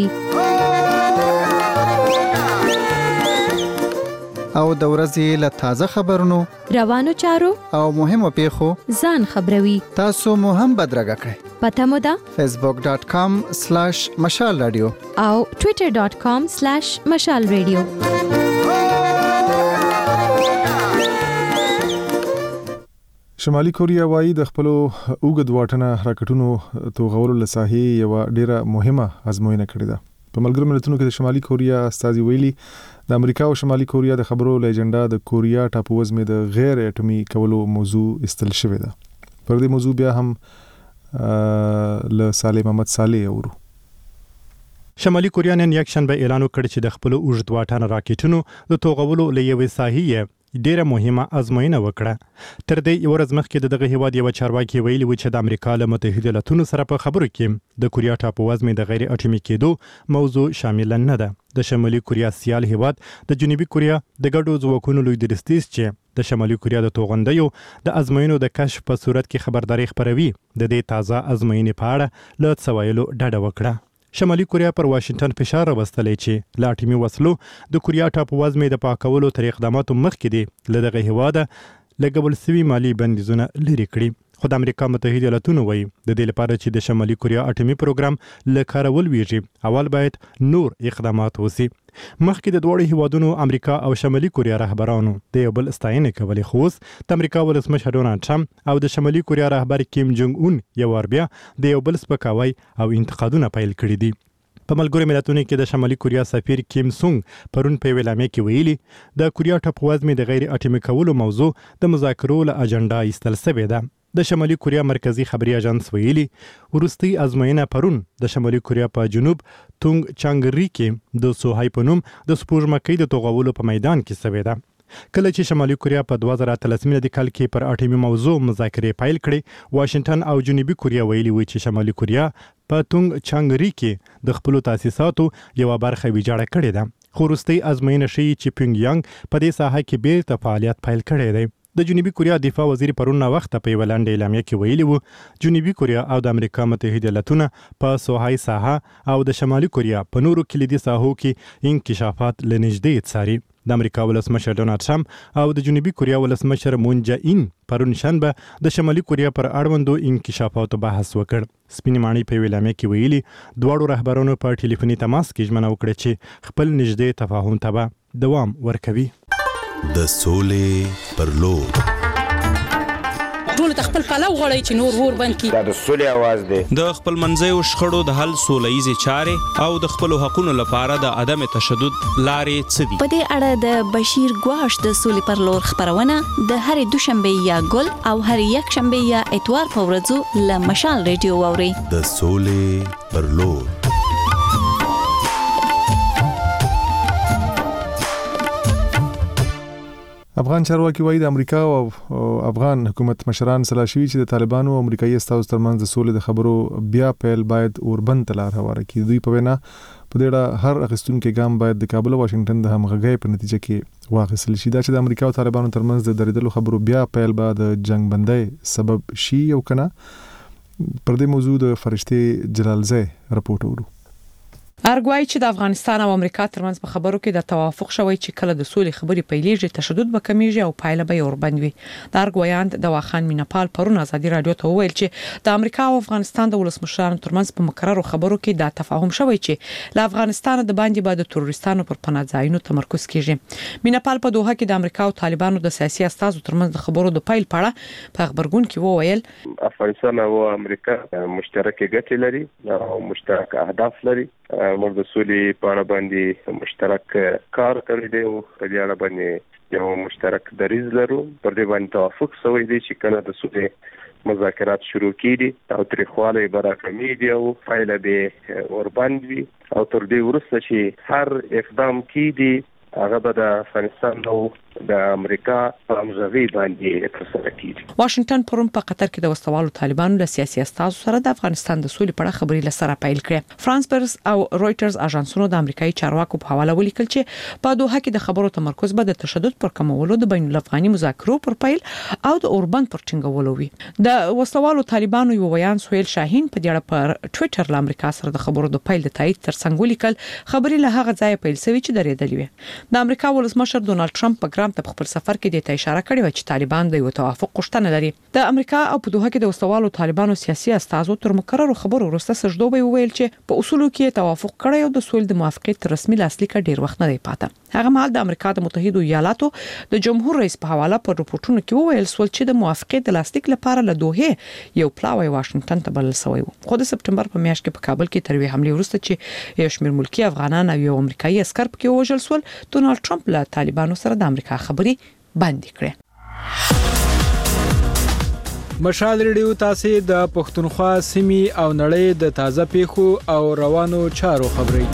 او د ورځې له تازه خبرونو روانو چارو او مهمو پیښو ځان خبروي. تاسو مو هم بدرګه کړئ. پته مو ده facebook.com/مشال رادیو او twitter.com/مشال رادیو. شمالي کوریا وايي د خپل اوږد واټنه راکټونو توغولو لساهي یو ډیره مهمه ازموینه کړې ده. په ملګرو ملتونو کې د شمالي کوریا استازي ویلي د امریکا او شمالي کوریا د خبرو لیجنډا د کوریا ټاپو وزمې د غیر اټومي کولو موضوع استل شوې ده. پر دې موضوع بیا هم له صالح محمد صالح اورو. شمالي کوریا نن یک شنبه اعلان وکړ چې د خپل اوږد واټن راکټونو د توغولو لوي ساحې ډیره مهمه ازموینه وکړه. تر دې یو ورځ مخکې دغه هیواد یو چارواکي ویلي و چې د امریکا له متحده ایالاتونو سره په خبرو کې د کوریا ټاپو وزمې د غیر اټومي کېدو موضوع شامل نه ده. د شمالي کوریا سیال هیواد د جنوبي کوریا د ګډو ځواکونو لوی درستیز چې د شمالي کوریا د توغندیو د ازموینو د کشف په صورت کې خبرداري خبروي د دې تازه ازموینې په اړه له څوایلو ډډه وکړه. شمالي کوریا پر واشنگټن فشار راوستلی چې له اټومي وسلو د کوریا ټاپو وزمې د پاکولو تر اقداماتو مخکې دي له دغه هیواده لګول سوي مالي بندیزونه لرې کړي. خو د امریکا متحده ایالاتونو وایي د دې لپاره چې د شمالي کوریا اټومي پروګرام له کاره ولویږي اول باید نور اقدامات وشي. مخکې د دوړو هیوادونو امریکا او شمالي کوریا رهبرانو د یو بل ستاینه کولې، خو اوس د امریکا ولسمشر ډونالد ټرمپ او د شمالي کوریا رهبر کیم جونګ اون یو ور بیا د یو بل سپکاوی او انتقادونه پیل کړي دي. په ملګرو ملتونو کې د شمالي کوریا سفیر کیم سونګ پرون په ویلامې کې ویلي د کوریا ټاپو وزمې د غیر اټومي کولو موضوع د مذاکرو له اجنډا ایستل شوې ده. د شمالي کوریا مرکزی خبري اژانس ویلي ورستي ازموینه پرون د شمالي کوریا په جنوب تونګ چانګری کې د سوهای په نوم د سپوږمکۍ د توغولو په میدان کې شوې ده. کله چې شمالي کوریا په 2013 میلادي کال کې پر اټومي موضوع مذاکرې پیل کړې، واشنگټن او جنوبي کوریا ویلي و چې شمالي کوریا په تونګ چانګری کې د خپل تاسیساتو یو برخه ویجاړه کړې ده. خو وروستي ازموینه شي چې پینګ یانګ په دې ساحه کې بیرته فعالیت پیل کړی دی. د جنوبي کوریا دفاع وزیر پرون وخت په ولاندې اعلامیه کې ویلي وو جنوبي کوریا او د امریکا متحده ایالاتونه په سوهای ساحه او د شمالي کوریا په نورو کلیدي ساحو کې انکشافات لنږدې څاري. د امریکا ولسمشر ډونالد ټرمپ او د جنوبي کوریا ولسمشر مون جه ان پرون شنبه د شمالي کوریا پر اړوندو انکشافاتو بحث وکړ. سپینې ماڼۍ په ویلامه کې ویلي دواړو رهبرانو په ټلیفوني تماس کې ژمنه وکړه چې خپل نږدې تفاهم ته به دوام ورکوي. د سولې پر لور ټول خپل پلو غړی چې نور ور بند کی دا د سولې आवाज دی. د خپل منځیو شخړو د حل سولهیزي چارې او د خپل حقوقو لپاره د عدم تشدد لارې څه دي. په دې اړه د بشیر ګواش د سولې پر لور خبرونه د هرې دوشنبه یا ګل او هر یک شنبه یا اتوار په ورځو له مشال ریډیو واوري. د سولې پر لور افغان چارواکي وایي د امریکا او افغان حکومت مشران سلا شوي چې د طالبانو او امریکایي استازو ترمنځ د سولې د خبرو بیا پیل باید اوربند ته لار هواره کړي. دوی په وینا په دې اړه هر اخیستونکی ګام باید د کابل او واشنگټن د همغږۍ په نتیجه کې واخیستل شي. دا چې د امریکا او طالبانو ترمنځ د درېدلو خبرو بیا پیل به د جنگ بندۍ سبب شي او کنه. پر دې موضوع د فرشتي جلالزی رپورټ ورو. ارګوای چې د افغانستان او امریکا ترمنځ په خبرو کې د توافق شوی چې کله د سولې خبرې پیلېږي تشدد به کمیږي او پایله به اوربند وي. د ارګوایان د واخان مینپال پرون ازادي رادیو ته وویل چې د امریکا او افغانستان د ولسمشرانو ترمنځ په مقررو خبرو کې دا تفاهم شوی چې له افغانستان د باندې به د تروریستانو پر پناه ځایونو تمرکز کیږي. مینپال په دوحه کې د امریکا او طالبانو د سیاسي استازو ترمنځ د خبرو د پیل پاړه په خبرګون کې وویل افغانستان او امریکا مشترک ګټې لري او مشترک اهداف لري. موږ د سولې په اړه باندې مشترک کار کړی دی او په دې اړه باندې یو مشترک دریځ لرو. پر دې باندې توافق شوی دی چې کله د سولې مذاکرات شروع کیږي او تاریخواله براکمیږي او فایل به اوربند وي او تر دې وروسته چې هر اقدام کیږي هغه به د افغانستان او د امریکا په همغږي باندې ترسره کیږي. واشنگټن پرون په قطر کې د وسوالو طالبانو له سیاسي استازو سره د افغانستان د سولې په اړه خبرې لسره پیل کړې. فرانس پرس او رويټرز اژانسونو د امریکایي چارواکو په حواله ولیکل چې په دوحه کې د خبرو تمرکز به د تشدد پر کمولو د بین الافغاني مذاکرو پر پیل او د اوربند پر ټینګولو وي. د وسوالو طالبانو یو ویان سهیل شاهین په دې اړه پر ټوئیټر له امریکا سره د خبرو د پیل د تایید ترڅنګ ولیکل خبرې له هغه ځای پیل شوې چې درېدلې وي. د امریکا ولسمشر ډونالد ټرمپ په ګرام ته خپل سفر کې د اشاره کړې و چې طالبان د یو توافق غوښتنه لري. د امریکا او په دوحه کې د وسوالو طالبانو سیاسي استازو تر مقررو خبرو وروسته سجدو به ویل چې په اصولو کې توافق کړی او د سولې د موافقت رسمي لاسلیک ډیر وخت نه دی پاته. هغه مهال د امریکا د متحده ایالاتو د جمهور رئیس په حواله پر رپورټونو کې وویل سول چې د موافقت د لاسلیک لپاره له دوحه یو پلاوی واشنگټن ته بلل شوی و. خو د سپټمبر په میاشت کې په کابل کې تروي حمله وروسته چې یو شمېر ملکی افغانان او یو امریکایي عسكر پکې وژل سول ډونالد ټرمپ له طالبانو سره د امریکا خبرې باندې کړې. مشال ریډیو تاسو د پښتونخوا سیمې او نړۍ د تازه پیښو او روانو چارو خبري.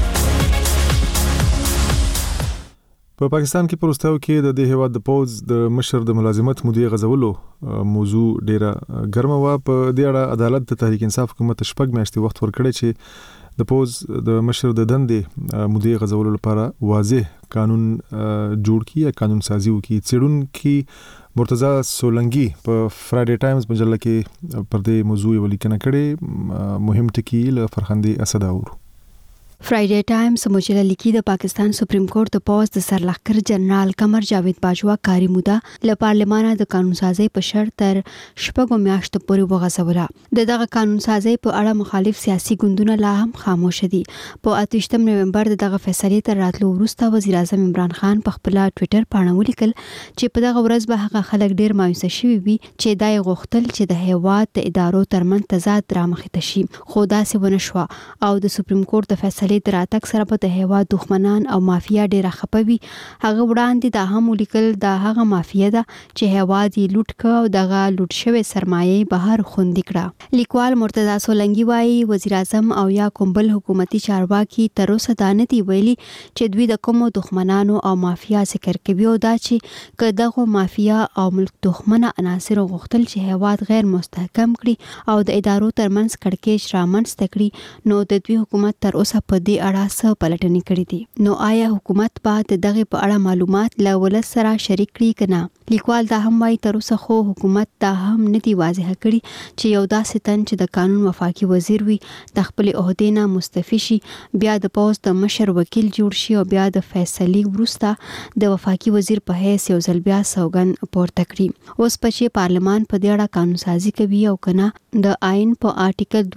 په پاکستان کې پروستاو کې د هیواد د پوز د مشر د ملازمت مودې غزولو موضوع ډیره ګرمه و. په دې اړه عدالت د تحریک انصاف حکومت شپږ میاشتې وخت ورکړی چې د پوز د مشر د دندې مودې غزولو لپاره واضح قانون جوړ کړي یا قانون سازي وکړي. څېړونکي مرتضی سولنګي په فرایډے ټایمز مجله کې پر دې موضوع ولیکنه کړې. مهم ټکی له فرخندې اسد اورو. فرایډے ټایمز مجله لیکي د پاکستان سپریم کورټ د پوز د سرلښکر جنرال قمر جاوید باجوا کاری موده له پارلمانه د قانون سازي په شرط تر شپږو میاشتو پورې وغځوله. دغه قانون سازي په اړه مخالف سیاسي ګوندونه لا هم خاموش دي. په 28 نومبر دغه فیصلې تر راتلو وروسته وزیر اعظم عمران خان په خپل ټوئیټر باندې ولیکل چې په دغه ورځ به هغه خلک ډیر مایوسه شوي وي چې دای غوښتل چې د هیواد د ادارو ترمن تضاد رامخته شي خو داسې ونه شو او د سپریم کورټ د فیصلې دراتک سره په هیواد دښمنان او مافیا ډیره خپوي. هغه وړاندې دا هم ولیکل دا هغه مافیا ده چې هیواد یې لوټ کړ او دغه لوټ شوی سرمایه بهر خوندې کړه. لیکوال مرتضی سولنګي وايي وزیر اعظم او یا کومبل حکومتي چارواکي تر اوسه دا نه دی ویلي چې دوی د کومو دښمنانو او مافیا ذکر کوي او دا چې کداغه مافیا او ملک دښمنه عناصر غوښتل چې هیواد غیر مستحکم کړي او د ادارو ترمنځ کړکېچ رامنځته کړي نو د دوی حکومت تر اوسه په دې اړه څه پلټنې کړې دي. نو آیا حکومت به دغه په اړه معلومات له ولس سره شریک کړي کنه؟ لیکوال دا هم وايي تر اوسه خو حکومت دا هم نه دی واضح کړي چې یو داسې تن چې د قانون وفاقي وزیر وي د خپل عہدې نه مستعفي شي بیا د پوز د مشر وکیل جوړ شي او بیا د فیصلې وروسته د وفاقي وزیر په حیث یو ځل بیا سوګن پورته کړي. اوس په پارلمان په دې اړه قانون سازي کوي او کنه د آئین په آرټیکل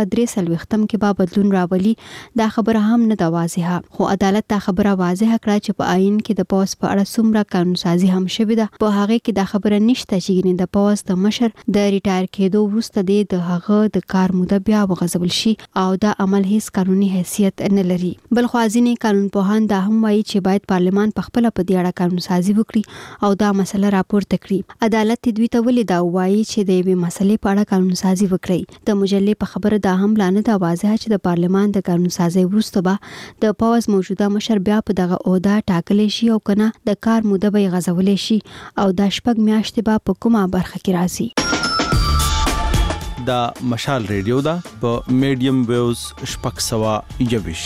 243 کې به بدلون راولي دا خبره هم نه دا واضحه. خو عدالت دا خبره واضحه کړه چې په آئین کې د پوز په اړه څومره قانون سازي هم شوی ده. په هغه کې دا خبره نشته چې د پوز د مشر د ریټایر کېدو وروسته د هغه د کار موده بیا وغځول شي او دا عمل هیڅ قانوني حیثیت نه لري. بل خو ځینې قانون پوهان دا هم وایي چې باید پارلمان په خپل په دې اړه قانون سازي وکړي او دا مسله راپورته کړي. عدالت دوی ته ولې دا وایي چې د یوې مسلې په اړه قانون سازي وکړي. د مجلې په خبره دا هم لانه دا واضحه چې د پارلمان د قانون سازي وروسته به د پوز موجوده مشر بیا په دغه عہده ټاکلې شي او کنه د کار موده به غځولې شي او د شپږ میاشتې به په کومه برخه کې راځي. دا مشال ریډیو دا په میډیم ویوز شپږ سوا یوش.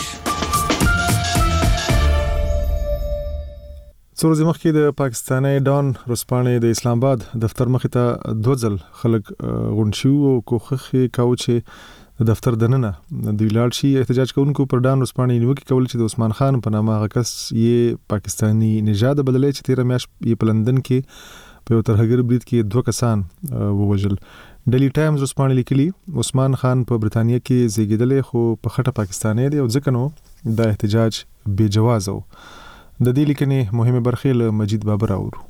څو ورځې مخکې د پاکستاني ډان رسپانې د اسلام آباد دفتر مخې ته 2 ځل خلک غونډ شو او کوخه کاوه چې د دفتر دننه د ویلاړ شي. احتجاج کوونکو پر ډان ورسپانې نیوکه کول چې د عثمان خان په نامه غکس یې پاکستانی نژاد بدلې چې 13 میاشت یې په لندن کې په یو ترهګر برید کې 2 کسان ووژل. ډیلی ټایمز ورسپانې لیکلي عثمان خان په برتانیا کې زیږیدل خو په خټه پاکستانی دی او ځکه نو دا احتجاج بے جواز و. د دې لیکنې مهمه برخه له مجید بابر اورو.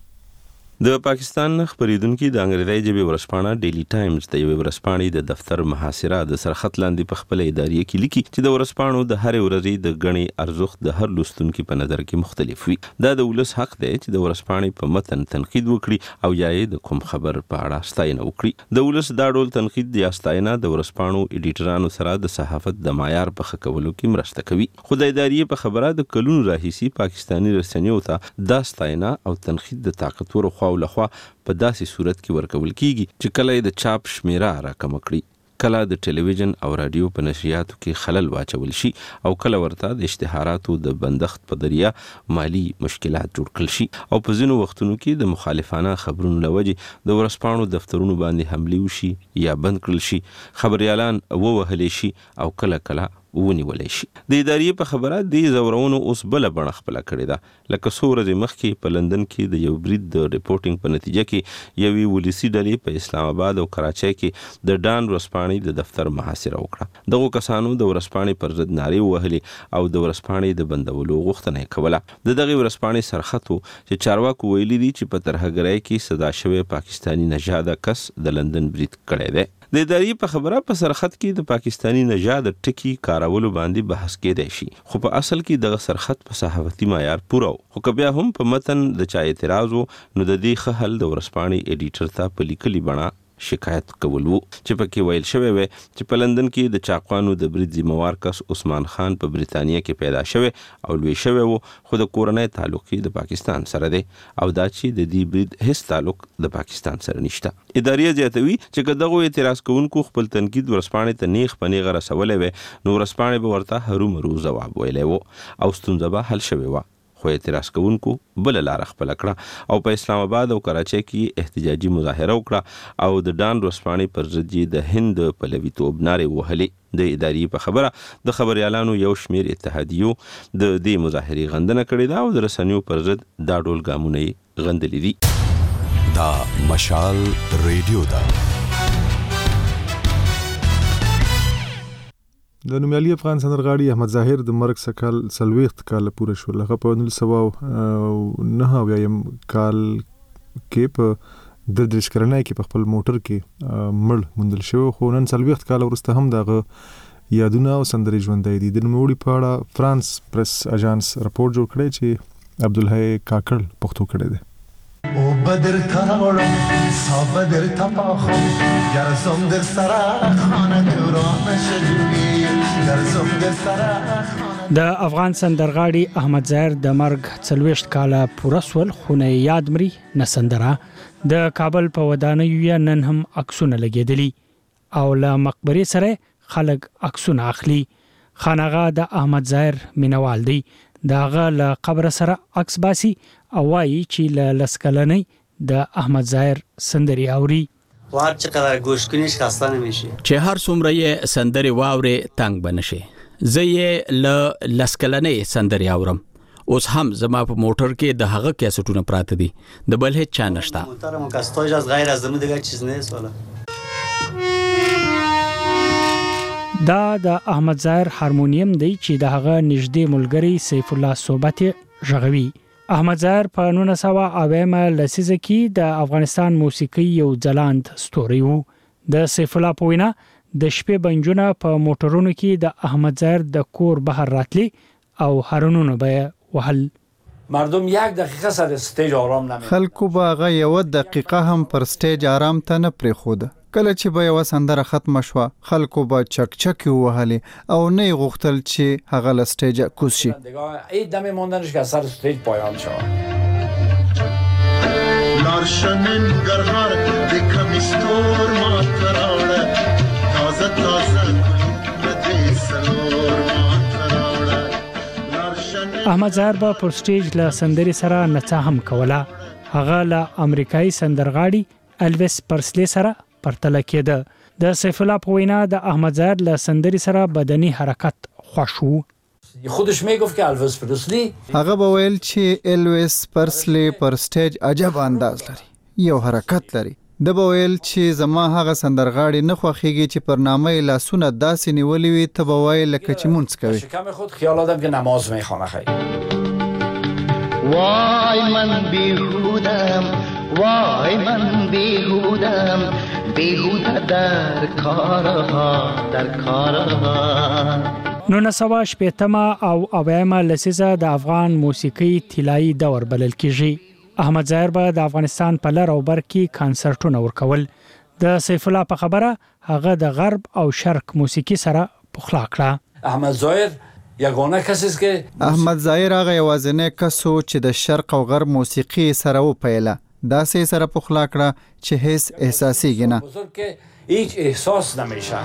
د پاکستان خبرېدونکو د انګریزي ژبې ورسپانه ډیلی ټایمز د یوې ورسپانې د دفتر محاصره د سرخط لاندې په خپل ادارې کې لیکي چې د ورسپانو د هر ورځې د غني ارزښت د هر لوستونکو په نظر کې مختلف وي. دا د ولس حق دی چې د ورسپانې په متن تنقید وکړي او یا د کوم خبر په اړه ستاینه وکړي. د ولس دا ډول تنقید د استاینه د ورسپانو ایډیټرانو سره د صحافت د معیار په ښه کولو کې مرسته کوي. خو د ادارې په خبره د کلونو راهیسي پاکستانی رسنیو ته دا ستاینه او تنقید د طاقتور خو لخوا په داسې صورت کې ورکول کیږي چې کله د چاپ شمیره راکم کړي، کله د ټلویزیون او رادیو په نشریاتو کې خلل واچول شي او کله ورته د اشتهاراتو د بندښت په ذریعہ مالی مشکلات جوړ کړل شي او په ځینو وختونو کې د مخالفانه خبرونو لوجې د ورسپانو دفترونو باندې حمله وشي یا بند کړل شي، خبريالان ووهل شي او کله کله ونیولای شي. د ادارې په خبره د زورونو اوس بل بڼه خپل کړی دا، لکه څو ورځې مخکې په لندن کې د یو برید د ریپورټینګ په نتیجه کې یوې ولسی ډلې په اسلام آباد او کراچۍ کې د ډان ورسپانې د دفتر محاصره وکړه. دغه کسانو د ورسپانې پر ضد نارې وهلې او د ورسپانې د بندولو غوښتنه کوله. د دغه ورسپانې سرخطو چې چارواکو ویلي دي چې په ترهګرۍ کې صدا شوی پاکستانی نژاد کس د لندن برید کړی دی. د ادارې په خبره په سرخط کې د پاکستانی نژاد ټکی کارولو باندې بحث کېدای شي، خو په اصل کې دغه سرخط په صحافتي معیار پوره خو که بیا هم په متن د چا اعتراض نو د دې ښه حل د ورسپانې ایډیټر ته په لیکلي بڼه شکایت کول وو چې پکې ویل شوی وي چې په لندن کې د چاقوانو د برید ذمہوار کس عثمان خان په بریتانیا کې پیدا شوی او لوی شوی وو، خو د کورنۍ تعلق د پاکستان سره دی او دا چې د دې برید هیڅ تعلق د پاکستان سره نشته. ادارې زیاتوي چې که دغه اعتراض کوونکو خپل تنقید ورسپانې ته نیغ په نیغه رسولی وي نو ورسپانې به ورته هرو مرو ځواب ویلی وو او ستونزه به حل شوې وه. خو اعتراض کوونکو بل لار خپل کړه او په اسلام آباد او کراچۍ کې احتجاجي مظاهره وکړه او د ډان ورسپانې پر ضد د هند په لویتوب نارې وهلې. د ادارې په خبره د خبريالانو یو شمیر اتحادیو د دې مظاهرې غندنه کړې ده او د رسنیو پر ضد دا ډول ګامونه یې غندلي دي. دا مشال ریډیو ده. د نومیالي افغان سندرغاړي احمد ظاهر د مرګ سکل سلويخت کال پوره شو. هغه په 1909 کال کې په د درشکرنۍ کې په خپل موټر کې مړ موندل شو، خو نن سلويخت کال وروسته هم دغه یادونه او سندرې ژوندۍ دي. د نوموړي په اړه فرانس پریس اژانس راپور جوړ کړی چې عبدالحی کاکړ پښتو کړی دی. او بدر تاورم صابدر تپاخم گرزم در سرا خانه دوران شجوی گرزم در سرا د افغان سندرغاړي احمد ظاهر د مرګ 40 کاله پوره سول، خو نه یاد مري نه سندره. د کابل په ودانیو نن هم عکسونه لګیدلي او له مقبره سره خلک عکسونه اخلي. خانغه د احمد ظاهر مینوال دی، داغه له قبر سره عکس باسي او وايي چې له لسکلنۍ د احمد ظاهر سندري اوري. وار چې کله گوش کنيش خاصه نمیشي چې هر څومره یې سندري واوري تنگ بنشي. زه یې له لسکلنۍ سندري اورم. اوس هم زما په موټر کې د هغه کیسټونه پراته دي، د بل هیڅ چا نشته. محترم کاستوج از غیر از دمو دیگه چیز نه سواله. دا د احمد ظاهر هارمونیم دی چې د هغه نږدې ملګری سیف الله صحبت ژغوي. احمد ظاهر په 1990 لسیزه کې د افغانستان موسیقي یو ځلاند ستوری وو. د سیف الله په وینا د شپې بنجونه په موټرونو کې د احمد ظاهر د کور بهر راتلی او هارنونو به وهل. مردم 1 دقیقه سر استیج آرام نمی‌کردند. خلکو باغه 1 دقیقه هم پر استیج آرام ته نه پریخود. کله چې به یو سندره ختم شوه خلکو به چک وهلي او نه غوښتل چې هغه ل استیج کوز شي. ای دم موندنش که سر استیج پایان شود. لارشنن گرهار دکمیستور ما تراوله تازه بدی سلور ما تراوله. احمد ظاهر به پر سټیج له سندري سره نڅا هم کوله. هغه له امریکایي سندرغاړي الویس پرسلی سره پرتله کېده د سیف الله په وینا د احمد ظاهر له سندري سره بدني حرکت خوښ وو. خودش میگفت که الویس پرسلی هغه به ویل چې الویس پرسلی پر سټیج عجب انداز لري، یو حرکت لري. د به ویل چې زما هغه سندرغاړي نه خوښیږي چې پر نامه لاسونه داسې نیولې وي ته به وایې لکه چې مونځ کوي. شکم خود خیال آدم که نماز میخوانه خیلی. وای من بیهودم، وای من بیهودم، بیهوده در کارها، در کارها. 1980 او 90 لسیزه د افغان موسیقي طلایی دور بلل کیږي. احمد ظاهر به د افغانستان په لر او بر کې کانسرټونه ورکول. د سیف الله په خبره هغه د غرب او شرق موسیقي سره پخلا کړه. احمد ظاهر یگانه کسی است که احمد ظاهر هغه یوازینی کس و چې د شرق او غرب موسیقي سره وپیله. دا سره پخلا کړه چې هیڅ احساسیږي نه. بزرگ که هیچ احساس نمیشه.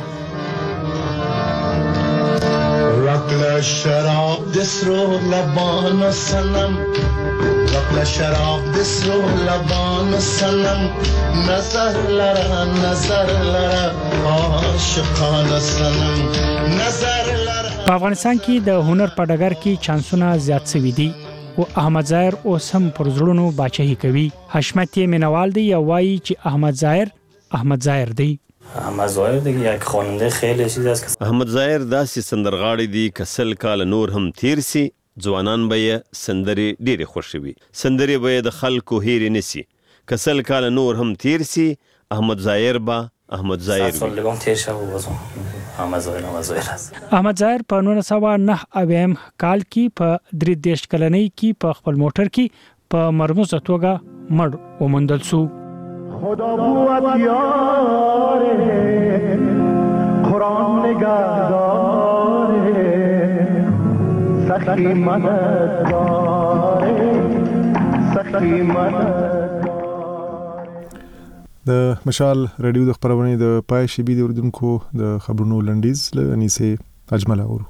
رقل شراب دسرو لبان سنم، رقل شراب دسرو لبان سنم، نظر لرا نظر لرا عاشقان سنم، نظر لرا. په افغانستان کې د هنر په ډګر کې چانسونه زیات شوي دي او احمد ظاهر اوس هم پر زړونو باچهي کوي. حشمت مینوال دی او وایي چې احمد ظاهر دی. احمد ظاهر دیگه یک خواننده خیلی چیز است. احمد ظاهر داسې سندرغاړي دي کسل کال نور هم تیر سي ځوانان به یې سندري ډېرې خوښوي، سندري به یې د خلکو هېرې نسی. کسل کال نور هم تیر سي احمد ظاهر احمد ظاهر سالگان تیر شد و بازم احمد ظاهر است. احمد ظاهر په 1909 کال کې په 33 کلنۍ کې په خپل موټر کې په مرموزه توګه مړ وموندل شو. خدا بود یاره قرآن نگهداره سخی مددگاره سخی مددگاره. د مشال رادیو د خبرونې د پای شبي د اردوونکو د خبرونو لنډیز له انیسه اجمل اورو.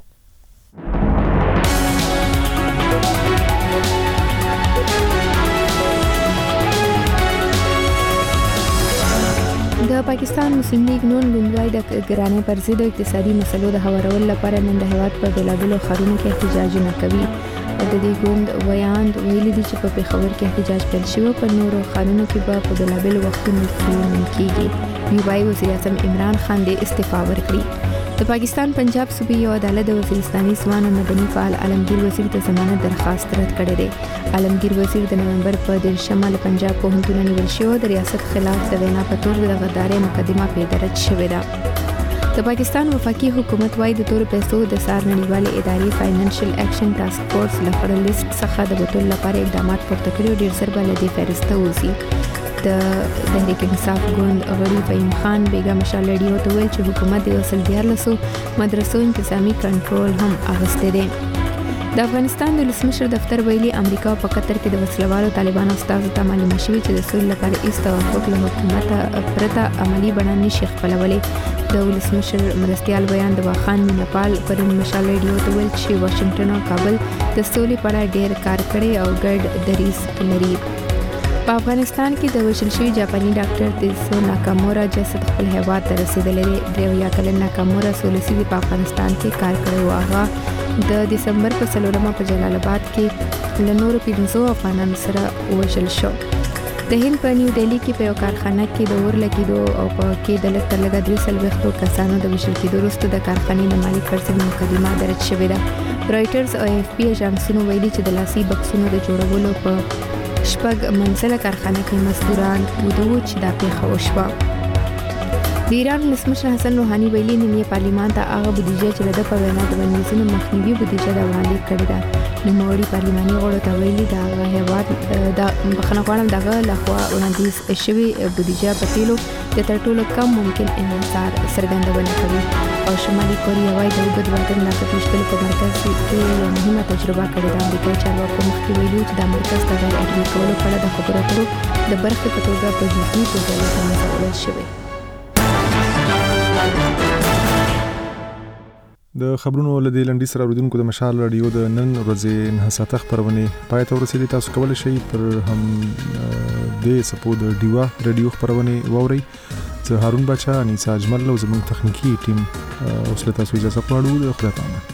د پاکستان مسلم لیگ نون لومړی د ګرانۍ پر ضد اقتصادي مسلو د هوارولو لپاره نن د هیواد په بېلابېلو ښارونو کې احتجاجونه کوي. د دې ګوند ویاند ویلي دي چې په پېښور کې احتجاج پیل شوی، په نورو ښارونو کې به په بېلابېلو وختونو کې کېږي. وایي وزیر اعظم عمران خان د استعفا ورکړي. د پاکستان پنجاب صوبې یو عدالت د وزیرستاني ځوان مدني فعال عالمگیر وزیر ته ضمانت درخواست رد کړی دی. عالمگیر وزیر د نومبر په 10 له پنجاب پوهنتون نیول شوی د ریاست خلاف د وینا په تور د غدارۍ مقدمه پرې درج شوې ده. د پاکستان وفاقي حکومت وايي د تور پیسو د سار نړیوالې ادارې فاینانشل اکشن ټاسک فورس لخوا لیست څخه د بوتل لپاره اقدامات پورته کړي او ډیر زر به له دې فهرسته وځي. د تحریک انصاف ګوند غړي فهیم خان بیګا مشال رادیو ته ویل چې حکومت د وسل 14 مدرسو انتظامی کنټرول هم اغسته دي. د افغانستان د ولسمشر دفتر ویلي امریکا په قطر کې د وسلوالو طالبانو استازو ته معلومه شوې چې د سولې لپاره هیڅ توافق له حکومت پرته عملی بڼه نشي خپلولی. د ولسمشر مرستیال بیان د واخان مینپال پر مشال رادیو ته ویل چې واشنگټن او کابل د سولې په اړه ډېر کار کړی او ګډ دریځ لري. په افغانستان کې د وژل شوي جاپاني ډاکټر تیسو ناکامورا جسد خپل هیواد ته رسیدلی دی. 3 کلن ناکامورا سولسي په افغانستان کې کار کړی و. هغه د دسمبر په 4 په جلال آباد کې له نورو 15 افغانانو سره وژل شو. د هند په نیو ډیلی کې په یو کارخانه کې د اور لګیدو او په کې د لږ تر لږه 3 کسانو د وژل کېدو وروسته د کارخانې د مالک پر ضد مقدمه درج شوې ده. رایټرز او اف پی اژانسونو ویلي چې د لاسي بکسونو د جوړولو په شپږ منزله کارخانه کې مزدوران ودو چې دا پیښه وشوه. د ایران ولسمشر حسن روحاني ویلي نن یې پارلمان ته هغه بودیجه چې د په وینا د بندیزونو مخنیوي بودیجه د وړاندې کړې ده. نوموړي پارلماني غړو ته ویلي د هغه هیواد د بخښنه غواړم دغه لخوا وړاندیز شوی بودیجه په تیلو د تر ټولو کم ممکن انحصار څرګندونه کوي. او شمالي کوریا وايي د اوږد واټن راکټ ویشتلو په مرکز کې یو مهمه تجربه کړې ده. امریکایي چارواکو مخکې ویلي چې د مرکز د غیر اټومي کولو په اړه د خبرو اترو د برخې په توګه په جزئي توګه وړاندیز شوی. د خبرونو لدی لنډی سره اوریدونکو د مشال رادیو د نن ورځې نه ساته خبرونه پای ته ورسېدي. تاسو کولای شئ پر هم د سپو د ډیوا رادیو خبرونه ووري زه هارون بچا انیسا اجمل او زموږ تخنیکی ټیم اوس له تاسو اجازه غواړو. خدای پامه.